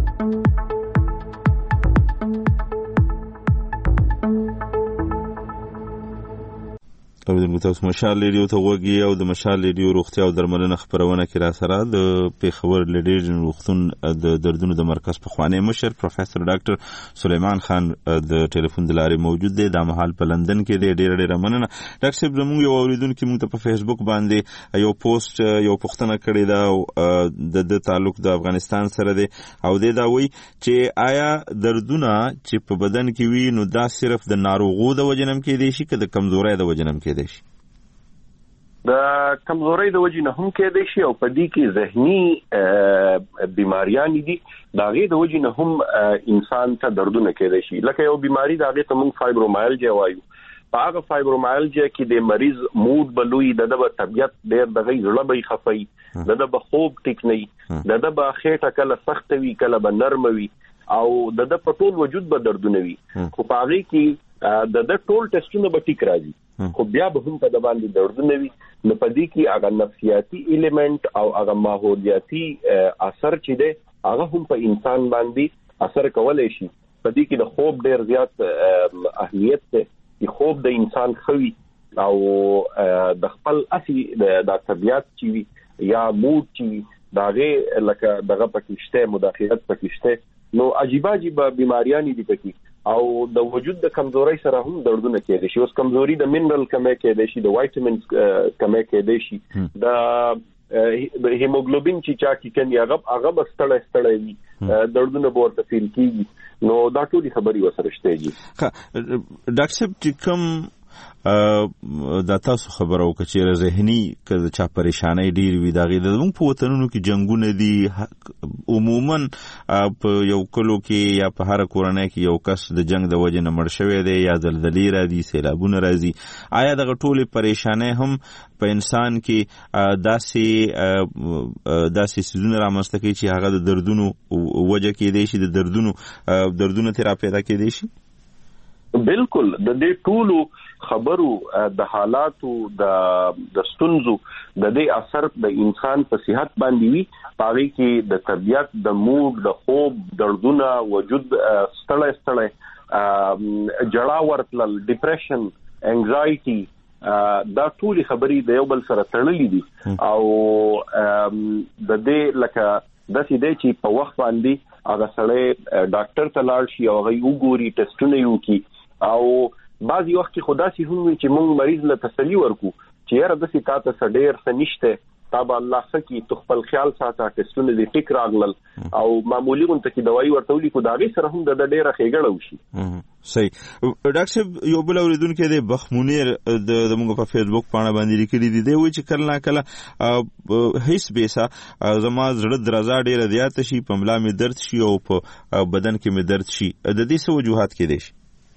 اوریدونکو تاسو مشال ریډیو ته وګورئ او د مشال ریډیو روغتیا او درملنه خبرونه کې را سره د پیښور لیډر روغتون د دردونو د مرکز په خوانې مشر پروفیسور ډاکټر سلیمان خان د ټلیفون د لارې موجود دی د مهال په لندن کې دی ډېر ډېر مننه ډاکټر صاحب زموږ یو اوریدونکو موږ ته په فیسبوک باندې یو پوسټ یو پوښتنه کړې ده د د تعلق د افغانستان سره دی او دی دا وایي چې آیا دردونه چې په بدن کې وي نو دا صرف د ناروغو د وجې نه کېدای شي که د کمزورۍ د وجې نه کېدای شي د کمزورۍ د وجې نه هم کېدای شي او په دې کې ذهني بیماریان دي دا غي د وجې نه هم انسان ته دردونه کېدای شي لکه یو بیماری دا غي ته موږ فایبرومایلجیا وایو په هغه فایبرومایلجیا کې د مریض مود بلوي د د طبيعت ډېر د غي زړه به خفي د د خوب ټیک نه د د خېټه کله سخت وي کله به نرم وي او د د په ټول وجود به دردونه وي خو په هغه کې د د ټول ټیسټونه به ټیک راځي خو بیا به هم په د باندې دردونه وي نو په دې کې هغه نفسیاتي ایلیمنٹ او هغه ماحولیاتي اثر چې دی هغه هم په انسان باندې اثر کولای شي په دې کې د خوب ډېر زیات اهمیت دی چې خوب د انسان خوي او د خپل اصلي د طبيعت چې وي یا مود چې داغه لکه دغه پکشته مداخلت پکشته نو عجیب عجیب بیماریاں دي پکې او د وجود د کمزوري سره هم دردونه کېدای شي اوس کمزوري د منرال کمه کېدای شي د وایټامینز کمه کېدای شي د هیموګلوبین چې چا کې کني هغه هغه بستړی ستړی وي دردونه ورته فیل کیږي نو دا ټول خبري وسره شته دي ډاکټر صاحب چې کوم دا تاسو خبرو کچې ذهني که چا پریشانای ډیر وي دا غي د موږ په وطنونو کې جنگونه دي عموما په یو کلو کې یا په هر کورنۍ کې یو کس د جنگ د وجې نه مړ شوی دی یا زلزلې راځي سیلابونه راځي آیا دغه ټولې پریشانای هم په انسان کې داسې داسې سيزونه رامنځته کوي چې هغه د دردونو وجه کېدای شي د دردونو دردونه تیرا پیدا کېدای شي بالکل د دې ټولو خبرو د حالاتو د د ستونزو د دې اثر د انسان په صحت باندې وي پاره کې د طبيعت د موډ د خوب دردونه وجود ستړی ستړی جړا ورتل ډیپریشن انګزایټي دا ټولي خبرې د یو بل سره تړلې دي او د دې لکه د سې دې چې په وخت باندې هغه سره ډاکټر ته لاړ شي او هغه وګوري ټیسټونه یو کی او بعضی وخت کې خدا سي هم چې موږ مریض له تسلی ورکو چې یاره د سې تاسو سډیر سنشته تابع الله سکی تو خپل خیال ساته ټیسټونه دې ټیک راغلل او معمولی غونته کې دوايي ورتولي کو داغي سره هم د ډېره خېګړه وشي صحیح ډاکټر صاحب یو بل اوریدونکو د بخمونیر د موږ په فیسبوک باندې باندې لیکلي دي دی وایي چې کله کله هیڅ بیسا زما زړه درزا ډېره زیات شي په ملا مې درد شي او په بدن کې مې درد شي د دې څه وجوهات کې دي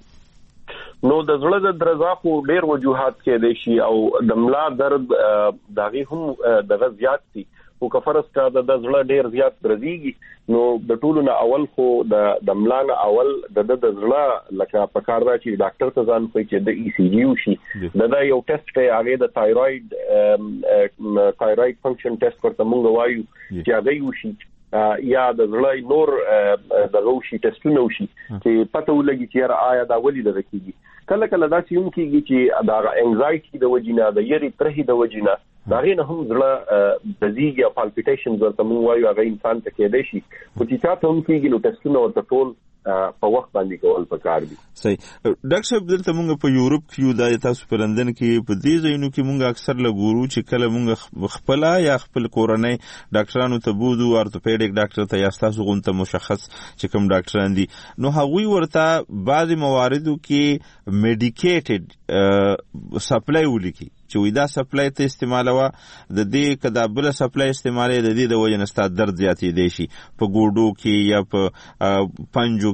نو د زړه د درزا خو ډېر وجوهات کې دي شي او د ملا درد داغي هم دغه زیات دي او کفرس کا د زړه ډېر زیات درځيږي نو د ټولو نه اول خو د د ملا نه اول د د زړه لکه په کار دا چې ډاکټر ته ځان کوي چې د ای سی جی وشي دا یو ټیسټ دی هغه د تایروید تایروید فنکشن ټیسټ ورته مونږ وایو چې هغه وشي یا د زړه نور د غوشي ټیسټونه وشي چې پته ولګي چې آیا دا ولې د کیږي کله کله دا چې هم کیږي چې دا انګزایټي د وجینا د یری ترهي د وجینا دا غي نه هم زړه د زیګ یا پالپیټیشنز ورته مونږ وایو هغه انسان ته کېدای شي او چې تاسو هم کیږي نو ټیسټونه ورته ټول په وخت باندې کول پکار دي صحیح ډاکټر صاحب دلته موږ په یورپ کې د تاسو په لندن کې په دې ځایونو کې موږ اکثر لګورو چې کله موږ خپل یا خپل کورنۍ ډاکټرانو ته بوزو ارتوپیډیک ډاکټر ته یا تاسو غونته مشخص چې کوم ډاکټران دي نو هغوی ورته بعضی مواردو کې میډیکیټډ سپلای ولیکي چې وې دا سپلای ته استعمالوه د دې کدابله سپلای استعمالي د دې د وجه نه ستاسو درد زیاتې دي شي په ګوډو کې یا په پنجو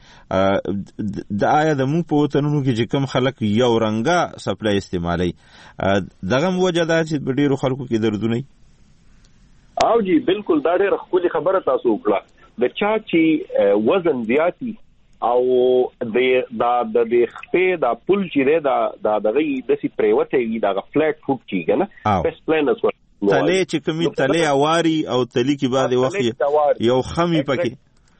کې د آیا د مونږ په وطنونو کې چې کوم خلک یو رنګه سپلای استعمالي دغه وجه دا چې په ډیرو خلکو کې دردونه او جی بالکل دا ډېر خولي خبره تاسو وکړه د چا چې وزن زیاتی او د دا د خپې دا پول چې دا د دغه د سی پریوته وي دا فلټ فوټ چې کنه فیس پلانس تله چې کومي تله اواري او تلی کې بعد وخت یو خمي پکې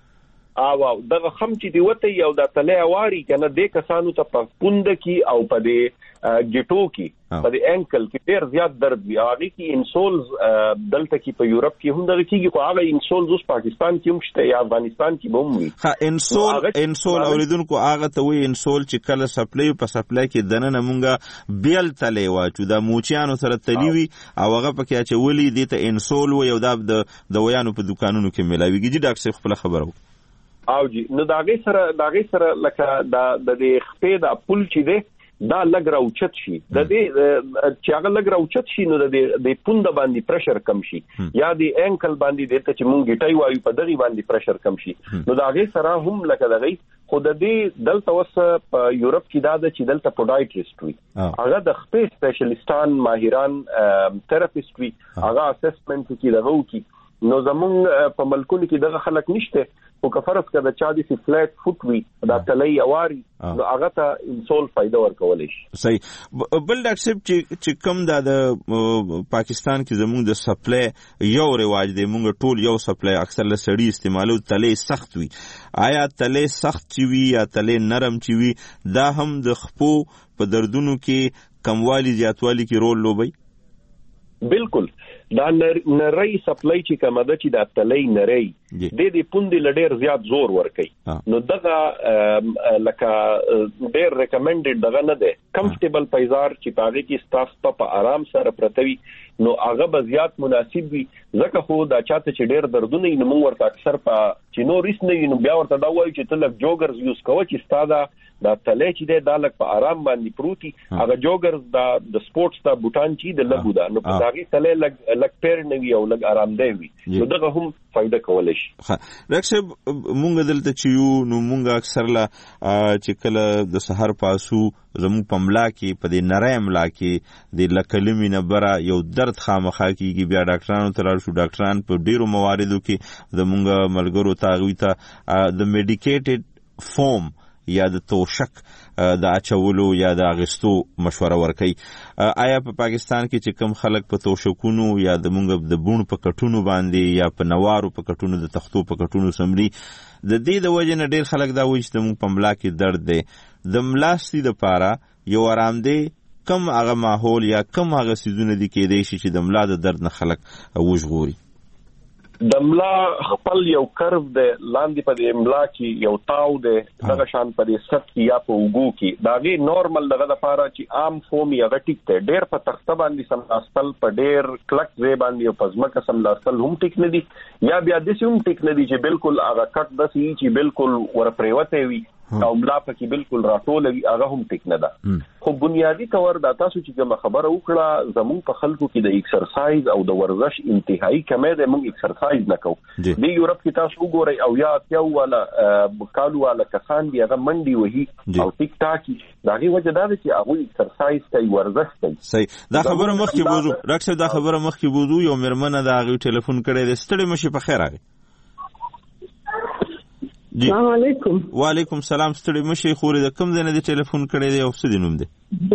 او دغه خم چې دی وته یو د تله اواري کنه د کسانو ته په پوند کې او په دې ګټو کې په دې انکل کې ډېر زیات درد وي هغه کې انسولز دلته کې په یورپ کې هم دغه کېږي خو هغه انسولز اوس پاکستان کې هم شته یا افغانستان کې هم وي ها انسول انسول اوریدونکو هغه ته وي انسول چې کله سپلای په سپلای کې دنه مونږه بیل تلې واچو د موچیانو سره تلیوي او هغه پکې اچولي دي ته انسول و یو د دویانو په دکانونو کې ملاويږي چې ډاکټر خپل خبرو او جی نو داغه سره داغه سره لکه د د خپې د پول چې دی دا لګ راوچت شي د دې چې هغه لګ راوچت شي نو د د پوند باندې پريشر کم شي یا د انکل باندې دته چې مونږ ګټای وایو په دغه باندې پريشر کم شي نو داغه سره هم لکه دغه خود دې دلته وس په یورپ کې دا د چې دلته پوډایټریست وي هغه د خپې سپیشلیستان ماهران تھراپیست وي هغه اسسمنت کې دغه وکي نو زمون په ملکونو کې دغه خلک نشته او کفرس کده چا دي سی فلټ فوټ وي دا تلې اواري نو هغه ته انسول فائدہ ورکول شي صحیح بل ډاکټر صاحب چې چې کوم د پاکستان کې زموږ د سپلای یو رواج دی موږ ټول یو سپلای اکثر له سړی استعمالو تلې سخت وي آیا تلې سخت چي وي یا تلې نرم چي وي دا هم د خپو په دردونو کې کموالی زیاتوالی کې رول لوبي بالکل دا نری سپلای چې کومه ده چې دا تلې نری د دې پوندې لډیر زیات زور ور کوي نو دغه لکه ډیر ریکمندډ دغه نه ده کمفورټیبل پایزار چې پاره کې سټاف په آرام سره پرتوي نو هغه به زیات مناسب وي ځکه خو دا چاته چې ډیر دردونه یې نو ورته اکثر په چې نو ریس نه نو بیا ورته دا وایي چې تل جوګرز یوز کوي چې ستاده دا تلې چې دا لک په آرام باندې پروتي هغه جوګرز دا د سپورتس دا بوتان چې د لګو دا نو په داغي تلې لګ لګ پیر نه وي او لګ آرام دی وي نو دغه هم فائدہ کولای شي. ها راکشب مونږ دلته چې یو نو مونږ اکثر لا چې کله د سحر پاسو زمو پملا کې په دې نری املا کې د لکلمې نه بره یو درد خامخا کیږي بیا ډاکټرانو ته لاړ شو ډاکټران په ډیرو مواردو کې د مونږ ملګرو تاغوي ته د میډیکیټډ فوم یا د توشک د اچولو یا د اغستو مشوره ورکي. آیا په پاکستان کې چې کم خلک په توشکونو یا د مونږ د بون په کټونو باندې یا په نوارو په کټونو د تختو په کټونو سمري د دې د وجه نه ډیر خلک دا وایي چې د مونږ په ملا کې درد دی د ملاستی د پاره یو آرام دی کم هغه ماحول یا کم هغه سيزونه دي کې دی چې د ملا د درد نه خلک وژغوري؟ د ملا خپل یو کرو د لاندې په د ملا کې یو تاو د دغه شان په د سر کې یا په وګو کې دا غي نورمال دغه لپاره چې عام فوم یا غټیک ته ډېر په تخته باندې سملاستل په ډېر کلک ځای باندې او پزماکه سملاستل هم ټیک نه دي یا بیا د سیم ټیک نه دي چې بالکل هغه کټ د سي چې بالکل ور پریوته وي او ملا پکې بالکل راټول وي هغه هم ټیک نه ده. خو بنیادی تور د تاسو چې کوم خبره وکړه زمون په خلکو کې د ایکسرسایز او د ورزش انتهایی کمه ده موږ ایکسرسایز نه کوو. د یورپ کې تاسو وګورئ او یا تیو والا بکالو والا کسان دی هغه منډي وهي او ټیک ټاکي داغي وجه دا چې هغه ایکسرسایز کوي ورزش کوي. صحیح دا خبره مخکې بوزو ډاکټر دا خبره مخکې بوزو یو مرمنه دا غو ټلیفون کړی د ستړي مشي په خیر راغی. السلام علیکم. وعلیکم السلام. ستړي مشي خوري د کوم ځای نه د ټلیفون کړی دی او څه دی نوم دی؟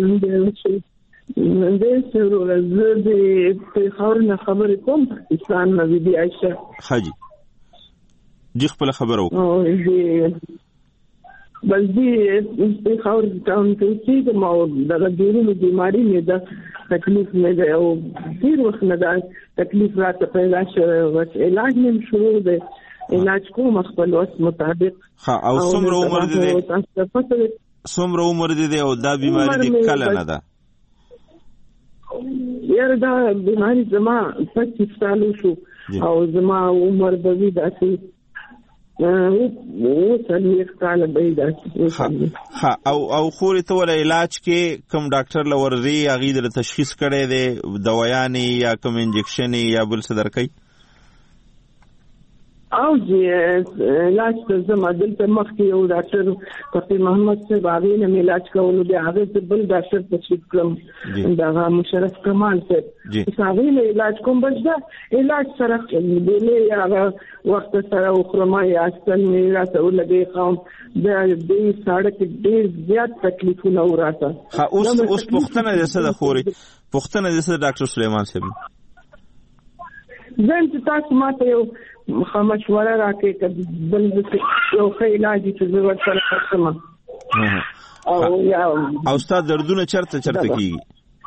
د سرور زه د پیښور نه خبرې کوم پاکستان نه بي عائشه. حاجی جی خپل خبر وکړه. او دې بل دې پیښور ټاون کې چې ما د ډیرو بیماری نه ده تکلیف نه ده او ډیر وخت نه ده تکلیف راته پیدا شوی او علاج نه شروع ده علاج کوم خپل وس مطابق. ها او څومره عمر دي څومره عمر دي او دا بیماری دې کله نه ده؟ یاره دا بیماری زما پچیس سال شو او زما عمر به وي داسې او څلوېښت کاله به وي داسې. ها او او خورې ته ولا علاج کې کوم ډاکټر لورځي هغې د تشخیص کړی دی دوايانې یا کوم انجکشن یا بل څه درکوي؟ او چې علاج ته زما دلته مخکې یو ډاکټر فقیر محمد صاحب هغې نه مې علاج کولو بیا هغې ته بل ډاکټر تشریف کړم دغه مشرف کمال صاحب هغې نه علاج کوم بس دا علاج سره بېلې هغه وخت سره وخورم یا اصل مې راته ولګې قوم د دې ساړه کې ډېر زیات تکلیفونه و راته. ښه اوس اوس پوښتنه دې څه ده خورې پوښتنه دې څه ده ډاکټر سلیمان صاحب؟ زه چې تاسو ما ته یو مشوره راکړئ که بل یو ښه علاج چې زه ورسره کوم او یا او ستا دردونه چېرته چېرته کېږي؟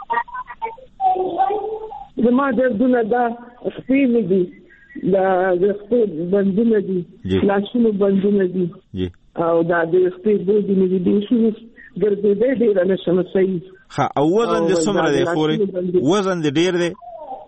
زما دردونه دا خپې مې دي دا د خپې بندونه دي لاسونو بندونه دي او دا د خپې بوجې مې دي بېشي ګرځېدی ډېره نه شم صحیح. ښه او وزن دې څومره دی خورې؟ وزن دې ډېر دی؟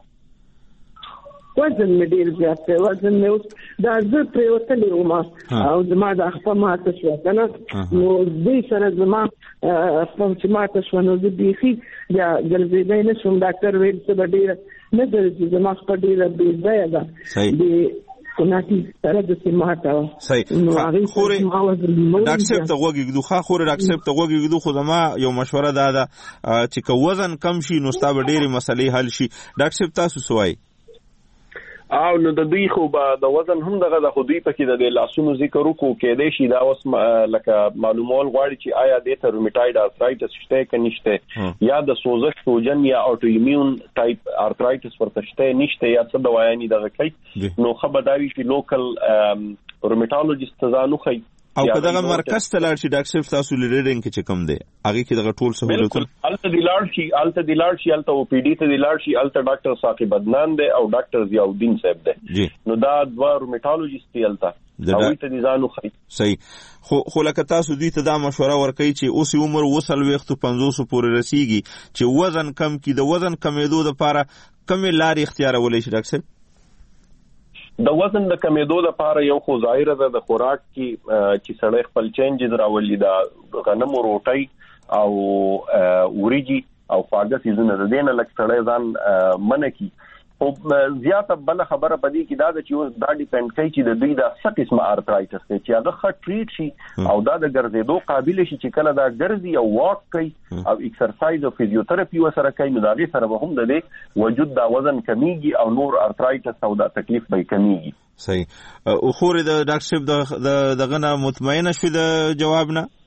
وزن مې ډېر زیات دی. وزن مې اوس دا زه پرېوتلی وم او زما دا خپه ماته شوه که نه نو دې سره زما خپه چې ماته شوه نو زه بیخي بیا ګرځېدی نه شوم. ډاکټر ویل څه به ډېره نه ګرځي زما خپه ډېره بې ځایه ده د کناټي سره داسې ماته وه. صحیح. ډاکټر صاحب ته غوږ ږدو ښه خورې ډاکټر صاحب ته غوږ ږدو خو زما یو مشوره دا ده چې که وزن کم شي نو ستا به ډېرې مسلې حل شي. ډاکټر صاحب تاسو څه وایي؟ او نو د دوی خو به د وزن هم دغه د خو دوی پکې د لاسونو ذکر وکړو کېدای شي دا اوس لکه معلومول غواړي چې آیا د ته رومیټاید ارترایټس شته که نشته یا د سوزش سوجن یا اوټو ایمیون ټایپ ارترایټس ورته شته نشته یا څه دوايانې دغه کوي نو خبرداري چې لوکل رومیټالوجیست ځانو خي او که دغه مرکز ته لاړ شي ډاکټر صاحب تاسو لیډرینګ کې چې کوم دی هغې کې دغه ټول سهولتونه هلته دې لاړ شي هلته دې لاړ شي هلته او پی ډي ته دې لاړ شي هلته ډاکټر ثاقب عدنان دی او ډاکټر ضیاءالدین صاحب دی نو دا دوه رومیټالوجیست دي هلته هغوی ته دې ځان وښایي. صحیح. خو خو لکه تاسو دوی ته دا مشوره ورکوي چې اوس یې عمر اووه څلوېښتو پنځوسو پورې رسیږي چې وزن کم کړي د وزن کمېدو دپاره کومې لارې اختیارولی شي ډاکټر صاحب؟ د وزن د کمیدو لپاره یو خو ظاهره ده د خوراک کې چې سړی خپل چینجز راولي د غنمو روټي او وریجی او خواږه سيزونه د دینه لکه سړی ځان منکی او زیاته بل خبره پدې کې دا چې اوس دا ډیپند کوي چې د دوی د څه قسمه ارترایټس دی چې هغه ښه ټریټ شي او دا د ګرځېدو قابل شي چې کله دا ګرځي او واک کوي او ایکسرسایز او فزیوتراپي وسره کوي نو دا غي سره به هم د دې وجود دا وزن کمیږي او نور ارترایټس او دا تکلیف به کمیږي. صحیح. او خو د ډاکټر صاحب د دغه نه مطمئنه شو د جواب نه؟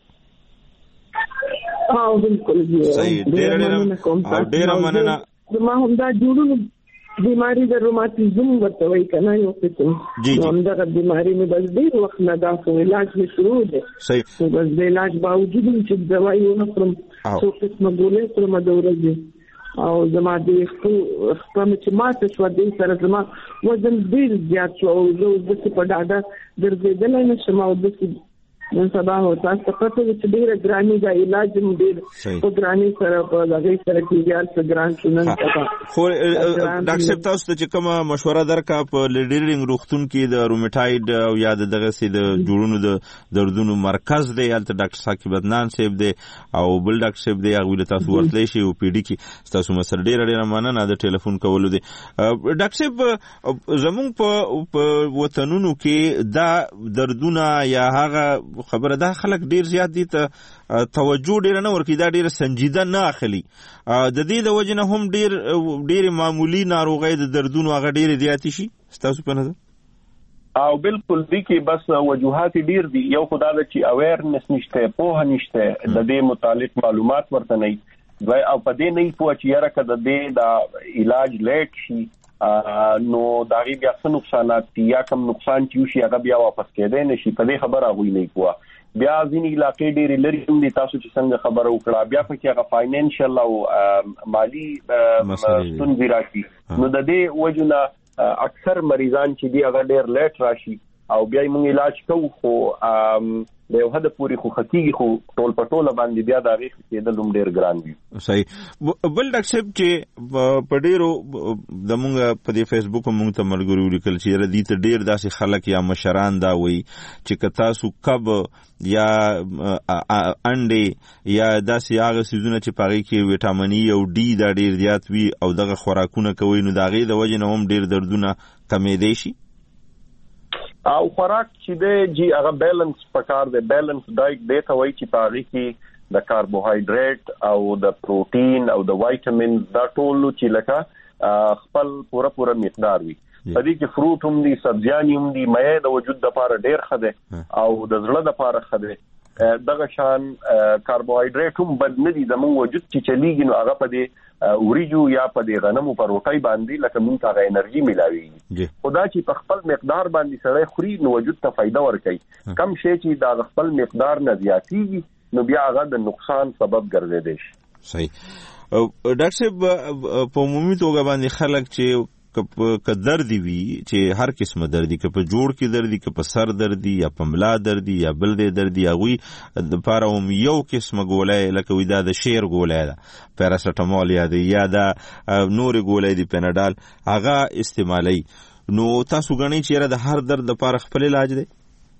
ها بالکل. صحیح. ډېر ډېر مننه. زما هم دا جوړو بیماری د روماتیزم ورته وایي کنه یو قسم نو دا بیماری مې بس ډېر وخت نه دا خو علاج مې شروع دی. صحیح. بس د علاج باوجود چې دوايي ونه خورم څو قسمه ګولۍ خورم د ورځې او زما د خپل چې ماته شو د سره زما وزن ډېر زیات شو او زه د څه په ډاډه ګرځېدلی نه شم او د نن سبا هو تاسو ته پته چې ډېر ګراني دا علاج هم ډېر په ګراني سره په دغه سره کې یار څه ګران شنن سبا. خو ډاکټر صاحب تاسو ته چې کومه مشوره درکا په لیډرینګ روغتون کې د روماتاید او یا دغه سي د جوړونو د دردونو مرکز دی هلته ډاکټر ثاقب عدنان صاحب دی او بل ډاکټر صاحب دی هغه له تاسو ورتلی شي او پی ډي کې تاسو مسر ډېر ډېر مننه د ټلیفون کولو دی. ډاکټر صاحب زموږ په وطنونو کې دا دردونه یا هغه خبره ده خلک ډیر زیات دي ته توجه ډیر نه ورکړي دا ډیر سنجیده نه اخلي د دې د وجه نه هم ډیر ډیر معمولی ناروغۍ د دردونو هغه ډیر زیات شي ستاسو په نظر؟ او بالکل دي کې بس وجوهات ډیر دي. یو خدای د چې اویرنس نشته پوهه نشته د دې متعلق معلومات ورته نه وي او په دې نه پوه چې یاره کده دې د علاج لیټ شي نو دا غي بیا څه نقصانات یا کم نقصان چې شي هغه بیا واپس کېدای نشي په دې خبره غوي نه کوه. بیا ځینې علاقې ډېرې لري هم دي تاسو چې څنګه خبره وکړه بیا پکې هغه فاینانشل او مالی ستونزې راشي نو د دې وجه نه اکثر مریضان چې دي هغه ډېر لیټ راشي او بیا موږ علاج کوو خو د یو حد پورې خو خکېږي خو ټول په ټوله باندې بیا د هغې کېدل هم ډېر ګران وي. صحیح. بل ډاکټر صاحب چې په ډېرو زموږ په دې فیسبوک موږ ته ملګري ولیکل چې دې ته ډېر داسې خلک یا مشران دا وایي چې که تاسو کب یا انډې یا داسې هغه څیزونه چې په هغې کې ویټامین ای او ډي دا ډېر زیات وي او دغه خوراکونه کوئ نو د هغې د وجې نه هم ډېر دردونه کمېدی شي. او خوراک چې دی جی هغه بیلنس پکار دی. بیلنس ډایټ دی ته وایي چې په هغې کې د کاربوهایډریټ او د پروټین او د وایټامین دا ټول چې لکه خپل پوره پوره مقدار وي. په دې کې فروټ هم دي سبزیان هم دي مې د وجود لپاره ډېر ښه دی او د زړه لپاره ښه دی. دغه شان کاربوهایډریټ هم بد نه دي زموږ وجود چې چلیږي نو هغه په دې وریجو یا په دې غنمو په روټۍ باندې لکه موږ ته هغه انرژي ملاویږي. خو دا چې په خپل مقدار باندې سړی خوري نو وجود ته فایده ورکوي. کم شی چې دا خپل مقدار نه زیاتېږي نو بیا هغه د نقصان سبب ګرځېدی شي. صحیح. ډاکټر صاحب په عمومي توګه باندې خلک چې که درد وي چې هر قسمه درد که په جوړ کې درد که په سر درد یا په ملا درد یا بل دی درد هغوی دپاره هم یو قسمه ګولۍ لکه وي دا د شیر ګولۍ ده پیراسټامول یا دی یا دا نورې ګولۍ دي پیناډال هغه استعمالوي نو تاسو ګڼئ چې یاره د هر درد دپاره خپل علاج دی؟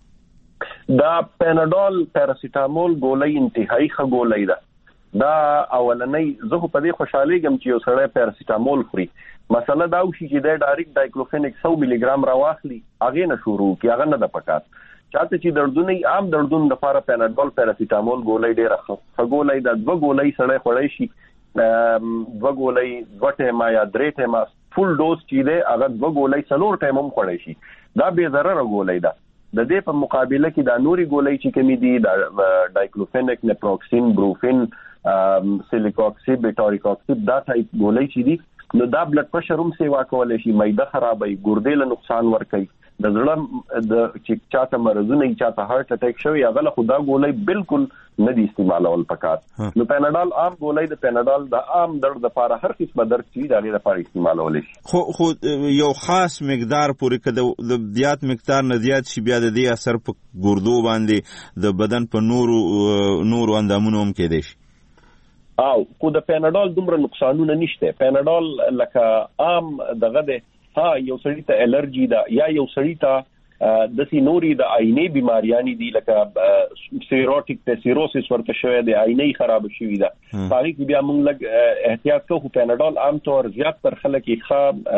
دا پیناډال پیراسټامول ګولۍ انتهایی ښه ګولۍ ده. دا اولنۍ زه خو په دې خوشحالېږم چې یو سړی پیراسټامول خوري. مسله دا وشي چې دی ډایرکټ ډایکلوفینک سو ملي ګرام راواخلي هغې نه شروع کړي هغه نه ده پکار. چاته چې دردونه یې عام دردونو لپاره پیناډول پیراسټامول ګولۍ ډېره ښه ګولۍ ده. دوه ګولۍ سړی خوړی شي دوه ګولۍ دوه ټایمه یا درې ټایمه فل ډوز چې دی هغه دوه ګولۍ څلور ټایمه هم خوړی شي. دا بې ضرره ګولۍ ده. د دې په مقابله کې دا نوري ګولۍ چې کومې دي د ډایکلوفینک نپروکسین بروفین سیلیکوکسیب بیټاریکوکسیب دا ټایپ ګولۍ چې دي نو دا بلډ پرشر هم سیوا کولی شي معده خرابوي ګردې له نقصان ورکوي د زړه د چې چاته مرضونه چاته هارت اٹیک شوی هغه له خو دا ګولۍ بالکل نه دي استعمالول پکار. نو پیناډال عام ګولۍ د پیناډال د عام درد لپاره هر قسمه درد چې د هغې لپاره استعمالولی شي. خو خو یو خاص مقدار پورې که د زیات مقدار نه زیات شي بیا د دې اثر په ګردو باندې د بدن په نورو نورو اندامونو هم کېدی شي. او خو د پیناډال دومره نقصانونه نشته. پیناډال لکه عام دغه دی ها یو سړی ته الرجی ده یا یو سړی ته د سینوري د عینې بیماریانی دي لکه سیروټیک ته سیروسس ورته شوی دی عینې خراب شوی ده باقي کې بیا موږ لګ احتیاط کوو پیناډول عام طور زیات تر خلک یې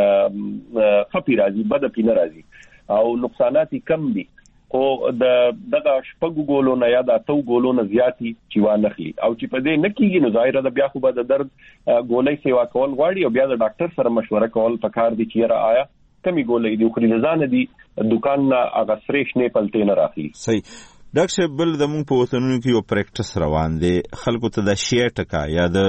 ښه خپي راځي بد پینه راځي او نقصانات کم دي خو د دغه شپږو ګولو نه یا د اتو ګولو نه زیاتی چې وانخلي او چې په دې نکیږي نو ظاهر ده بیا خو به د درد ګولې سیوا کول غواړي او بیا د ډاکټر سره مشوره کول پکار دي چې را آیا کمی ګولې دی خو لزان دي دکان نه هغه فریش نه پلته نه راخلي صحیح ډاکټر بل د مونږ په وطنونو کې یو پریکټس روان دی خلکو ته د شی ټکا یا د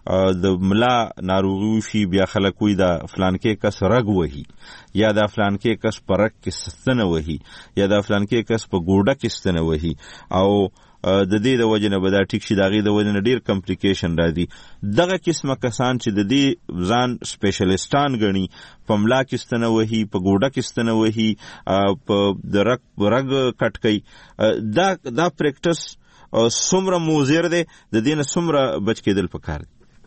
د ملا ناروغي شي بیا خلک وي د فلان کې کس رګ وهي یا د فلان کې کس پرک کې ستنه وهي یا د فلان کې کس په ګوډه کې ستنه وهي او د دې د وجه نه به دا ټیک شي د هغې د وجه نه ډېر کمپلیکیشن راځي دغه قسمه کسان چې د دې ځان سپیشلیسټان ګڼي په ملا کې ستنه وهي په ګوډه کې ستنه وهي په د رګ رګ کټ کوي دا دا پریکټس څومره مضر دی د دې نه څومره بچ کېدل پکار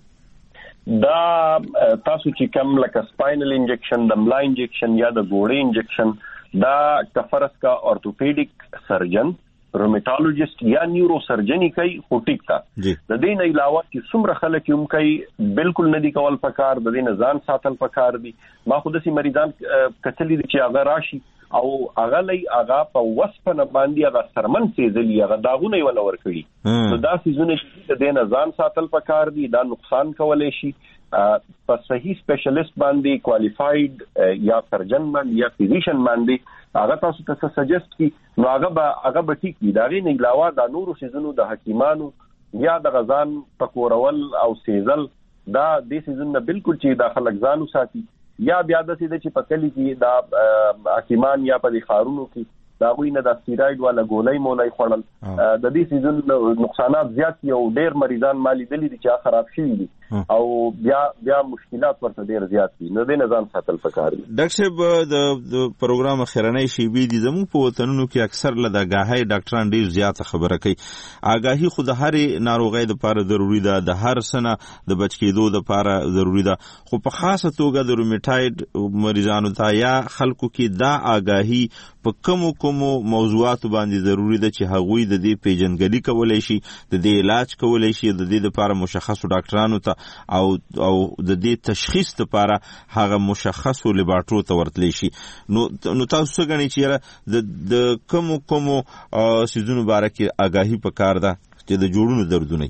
دی دا تاسو چې کوم لکه سپاینل انجکشن د ملا انجکشن یا د ګوډې انجکشن دا کفرس کا اورتوپیډیک سرجن روماتولوژیست یا نیورو سرجنی کوي خو ټیک تا د دې نه علاوه چې څومره خلک هم کوي بالکل نه دی کول پکار د دې نه ځان ساتل پکار دي ما خو د سي مریضان کتلې دي چې هغه راشي او هغه لې هغه په وسپنه باندې هغه سرمن سیزلی هغه داغونه ولا ور کړی نو دا سيزونه چې د دې نه ځان ساتل پکار دي دا نقصان کولای شي په صحیح سپیشلیست باندې کوالیفاید یا سرجن باندې یا فزیشن باندې هغه تاسو ته سجست کی نو هغه به هغه به ټیک وي دا غي نه علاوه د نورو سيزونو د حکیمانو یا د غزان پکورول او سیزل دا د سيزونو بالکل چې د خلک ځانو ساتي یا بیا د سيده چې پکلي کې د حکیمان یا په خارونو کې دا غوینه د سټیراید والا ګولای مولای خړل د دې سيزون نقصانات زیات یو ډېر مریضان مالی دلی دي چې خراب شي دي او بیا بیا مشکلات ورته ډېر زیات دي نو د نظام ساتل پکار دي ډاکټر صاحب د پروګرام خیرنۍ شی بي دي زموږ په وطنونو کې اکثر له د غاهي ډاکټران ډېر زیات خبره کوي آګاهي خو د هر ناروغۍ لپاره ضروری ده د هر سنه د بچ کېدو لپاره ضروری ده خو په خاصه توګه د روماتایډ مریضانو ته یا خلکو کې دا آګاهي په کوم کوم موضوعات باندې ضروری ده چې هغوی د دې پیژنګلي کولای شي د دې علاج کولای شي د دې لپاره مشخصو ډاکټرانو ته او او د دې تشخیص لپاره هغه مشخصو لیبارټوري ته ورتلی شي نو نو تاسو څنګه چې د د کوم کوم سيزونو باره کې آګاهي پکار ده چې د جوړونو دردونه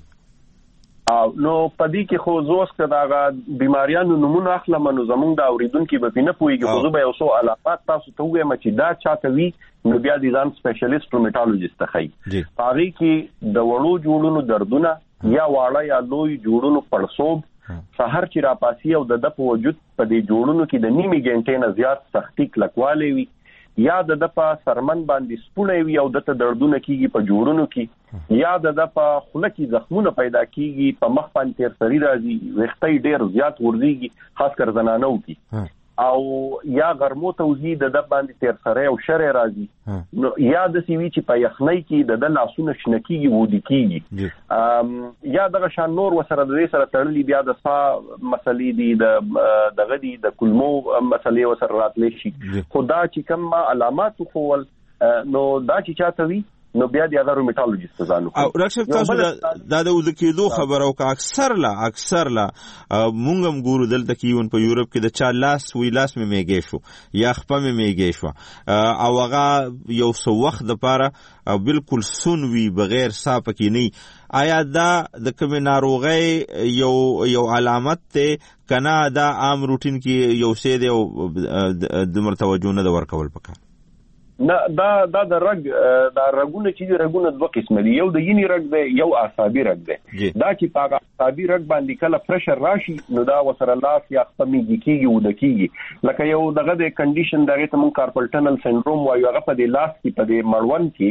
نو پدې کې خو زوس کداغه بیماریانو نمونه اخلم نو زمونږ د اوریدونکو به پینه پويږي خو زه به یو څو علامات تاسو ته وایم چې دا چاته وی نو بیا د ځان سپیشلیست روماتولوژیست ښي هغه کې د وړو جوړونو دردونه یا واړه یا لوی جوړونو پړسوب سحر چې را پاسي او د د په وجود په دې جوړونو کې د نیمه غنټې نه زیات سختي کلکواله وي یا د د په سرمن باندې سپونه وي او د ته دردونه کیږي په جوړونو کې یا د د په خوله کې زخمونه پیدا کیږي په مخ باندې تیر سری راځي وختي ډیر زیات ورځيږي خاص کر زنانو کې او یا غرمو توزیع د د باندې تیر سره او شر راځي نو یا د سیوی چې په یخنۍ کې د د لاسونه شنکیږي ودی کیږي یا د شان نور وسره د سره تړلې بیا د سا مسلې دي د دغه دي د کلمو مسلې وسره راتلې شي خدا چې کوم علامات خول نو دا چې چاته وي نو بیا د هغه روماتولوژیست ځانو او ډاکټر تاسو دا د وځ کېدو خبرو کا اکثر لا اکثر لا مونږ هم ګورو دلته کېون په یورپ کې د چا لاس وی لاس مې میګې شو یا خپه مې میګې شو او هغه یو څو وخت د پاره بالکل سن وی بغیر صاحب کې نه آیا دا د کوم ناروغي یو یو علامت ته کنا دا عام روټین کې یو څه دی او د مرتوجونه د ورکول پکار نه دا دا د رګ دا رګونه چې رګونه دوه قسم دي یو د یینی رګ دی یو اعصابي رګ دی دا چې په اعصابي رګ باندې کله پرشر راشي نو دا وسره لاس یا خپميږي کیږي او د کیږي لکه یو دغه د کنډیشن دغه ته مون کارپل ټنل سندروم وایو هغه په د لاس کې په د مړون کې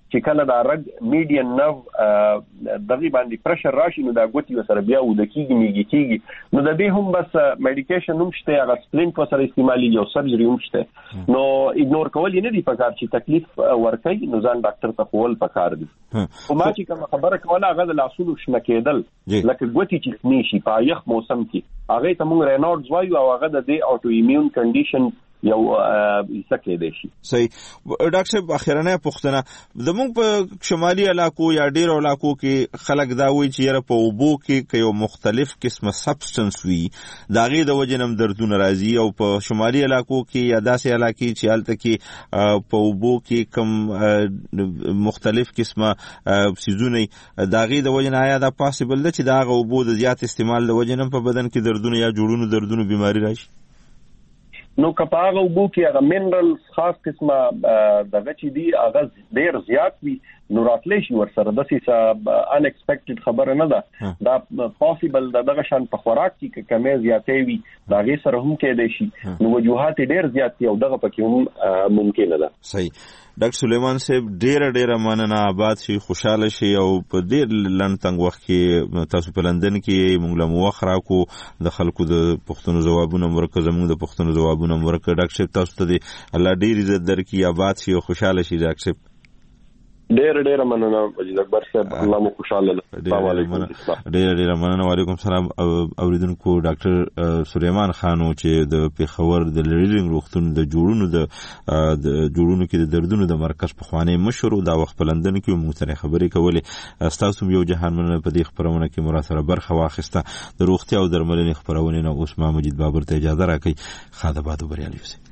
چې کله دا رګ میډین نرو دغه باندې پرشر راشي نو دا ګوتی وسره بیا و د کیږي میږي کیږي نو د دې هم بس میډیکیشن هم شته هغه سپلینټ وسره استعمالي او سرجري هم شته نو اګنور کول نه دی پکار چې تکلیف ورکړي نو ځان ډاکټر ته خول پکار دي او ما چې کوم خبره کوله هغه د لاسونو شنه کېدل لکه ګوتی چې نشي په یخ موسم کې هغه ته موږ رینارډز وایو او هغه د دې اټو ایمیون کنډیشن یو سکه دی شي. صحیح ډاکټر صاحب اخیرانه پوښتنه زموږ په شمالي علاقو یا ډیر علاقو کې خلک دا وایي چې یره په اوبو کې یو مختلف قسمه سبسټنس وي دا غي د وجنم دردونه راځي او په شمالي علاقو کې یا داسې علاقې چې حالت کې په اوبو کې کم مختلف قسمه سيزونه دا غي د وجنه آیا دا پاسبل ده چې دا غو اوبو د زیات استعمال د وجنم په بدن کې دردونه یا جوړونو دردونو بيماري راشي نو کپاغه وبو کې هغه منرالز خاص قسمه دغه چې دی هغه ډیر زیات وي نو راتلی شي ورسره د څه ان ایکسپیکټډ خبره نه ده دا پوسیبل دغه شان په خوراک کې کمې زیاتې وي دا غي سره هم کې دی شي نو وجوهات ډیر زیات دي او دغه پکې هم ممکن ده. صحیح ډاکټر سلیمان صاحب ډیر ډیر مننه آباد شي خوشاله شي او په ډیر لنډ تنګ وخت کې تاسو په لندن کې موږ له موخ راکو د خلکو د پښتنو جوابونه مرکز موږ د پښتنو جوابونه مرکز ډاکټر تاسو ته الله ډیر عزت درکړي آباد شي او خوشاله شي ډاکټر ډېر ډېر مننه وجید اکبر صاحب الله مو خوشاله السلام علیکم ډېر ډېر مننه وعلیکم السلام اوریدونکو ډاکټر سلیمان خانو چې د پیښور د لیډینګ روغتون د جوړونو د جوړونو کې د دردونو د مرکز په خوانه مشر دا وخت په لندن کې مو سره خبرې کولې تاسو یو جهان مننه په دې خبرونه کې مراسله برخه واخیسته د روغتیا او درملنې خبرونه نو عثمان مجید بابر ته اجازه راکړي خاطر بعد بریالي اوسئ.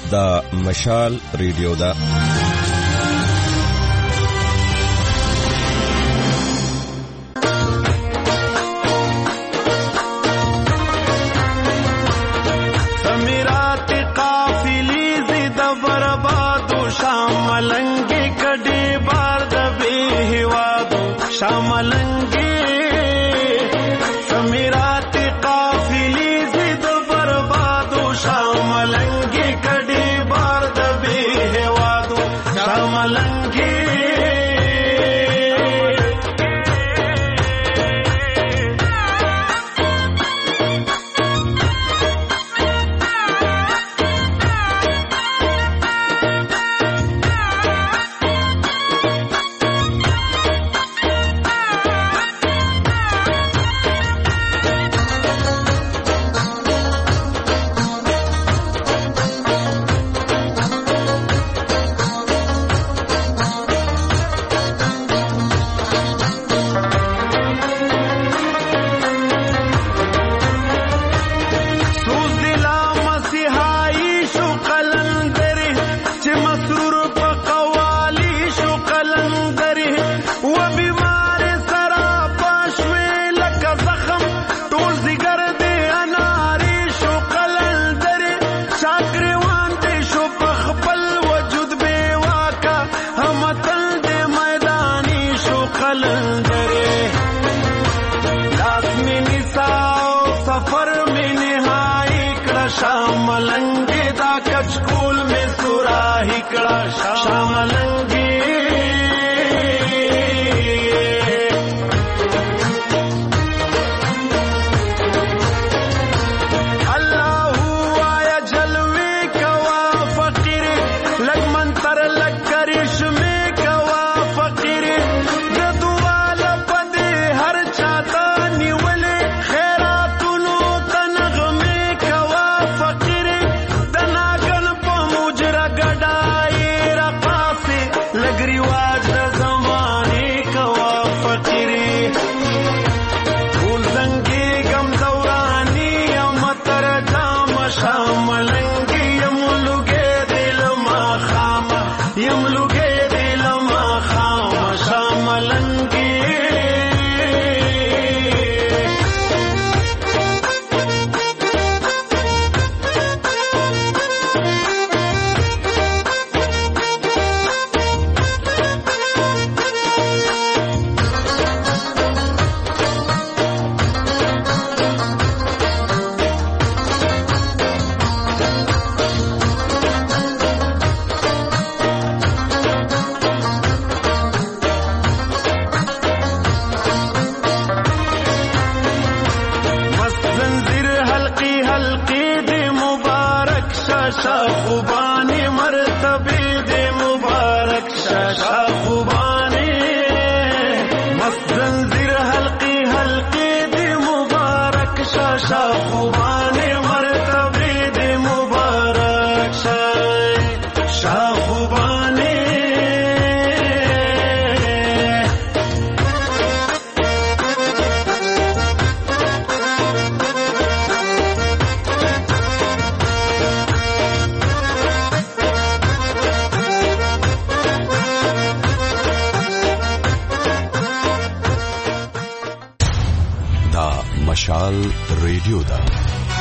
دا مشال ریډیو دا شاملنگی سمیرات قافلی زد بربادو شاملنگی کڑی بار دبی ہوادو شاملنگی شاملنگی دا کچکول میں سوراہی کڑا شاملنگی اللہ آیا جلوے کوا فقیر لگ منتر لگ کرشمے کوا فقیر گدوال پدے ہر چاہتا نیولے خیراتونو تنغمے لگریواج زمانے کوا فقیری پھول زنگی گم دورانی امتر جام شاملنگی یملوگے دل ما خام یملوگے دل ما خام شاملنگی شاخوبانی مرتبی دے مبارک شاخوبانی مست زنجیر حلقی حلقی دے مبارک شاخوبانی مرتبی دے مبارک شاخوبانی مشال ریډیو دا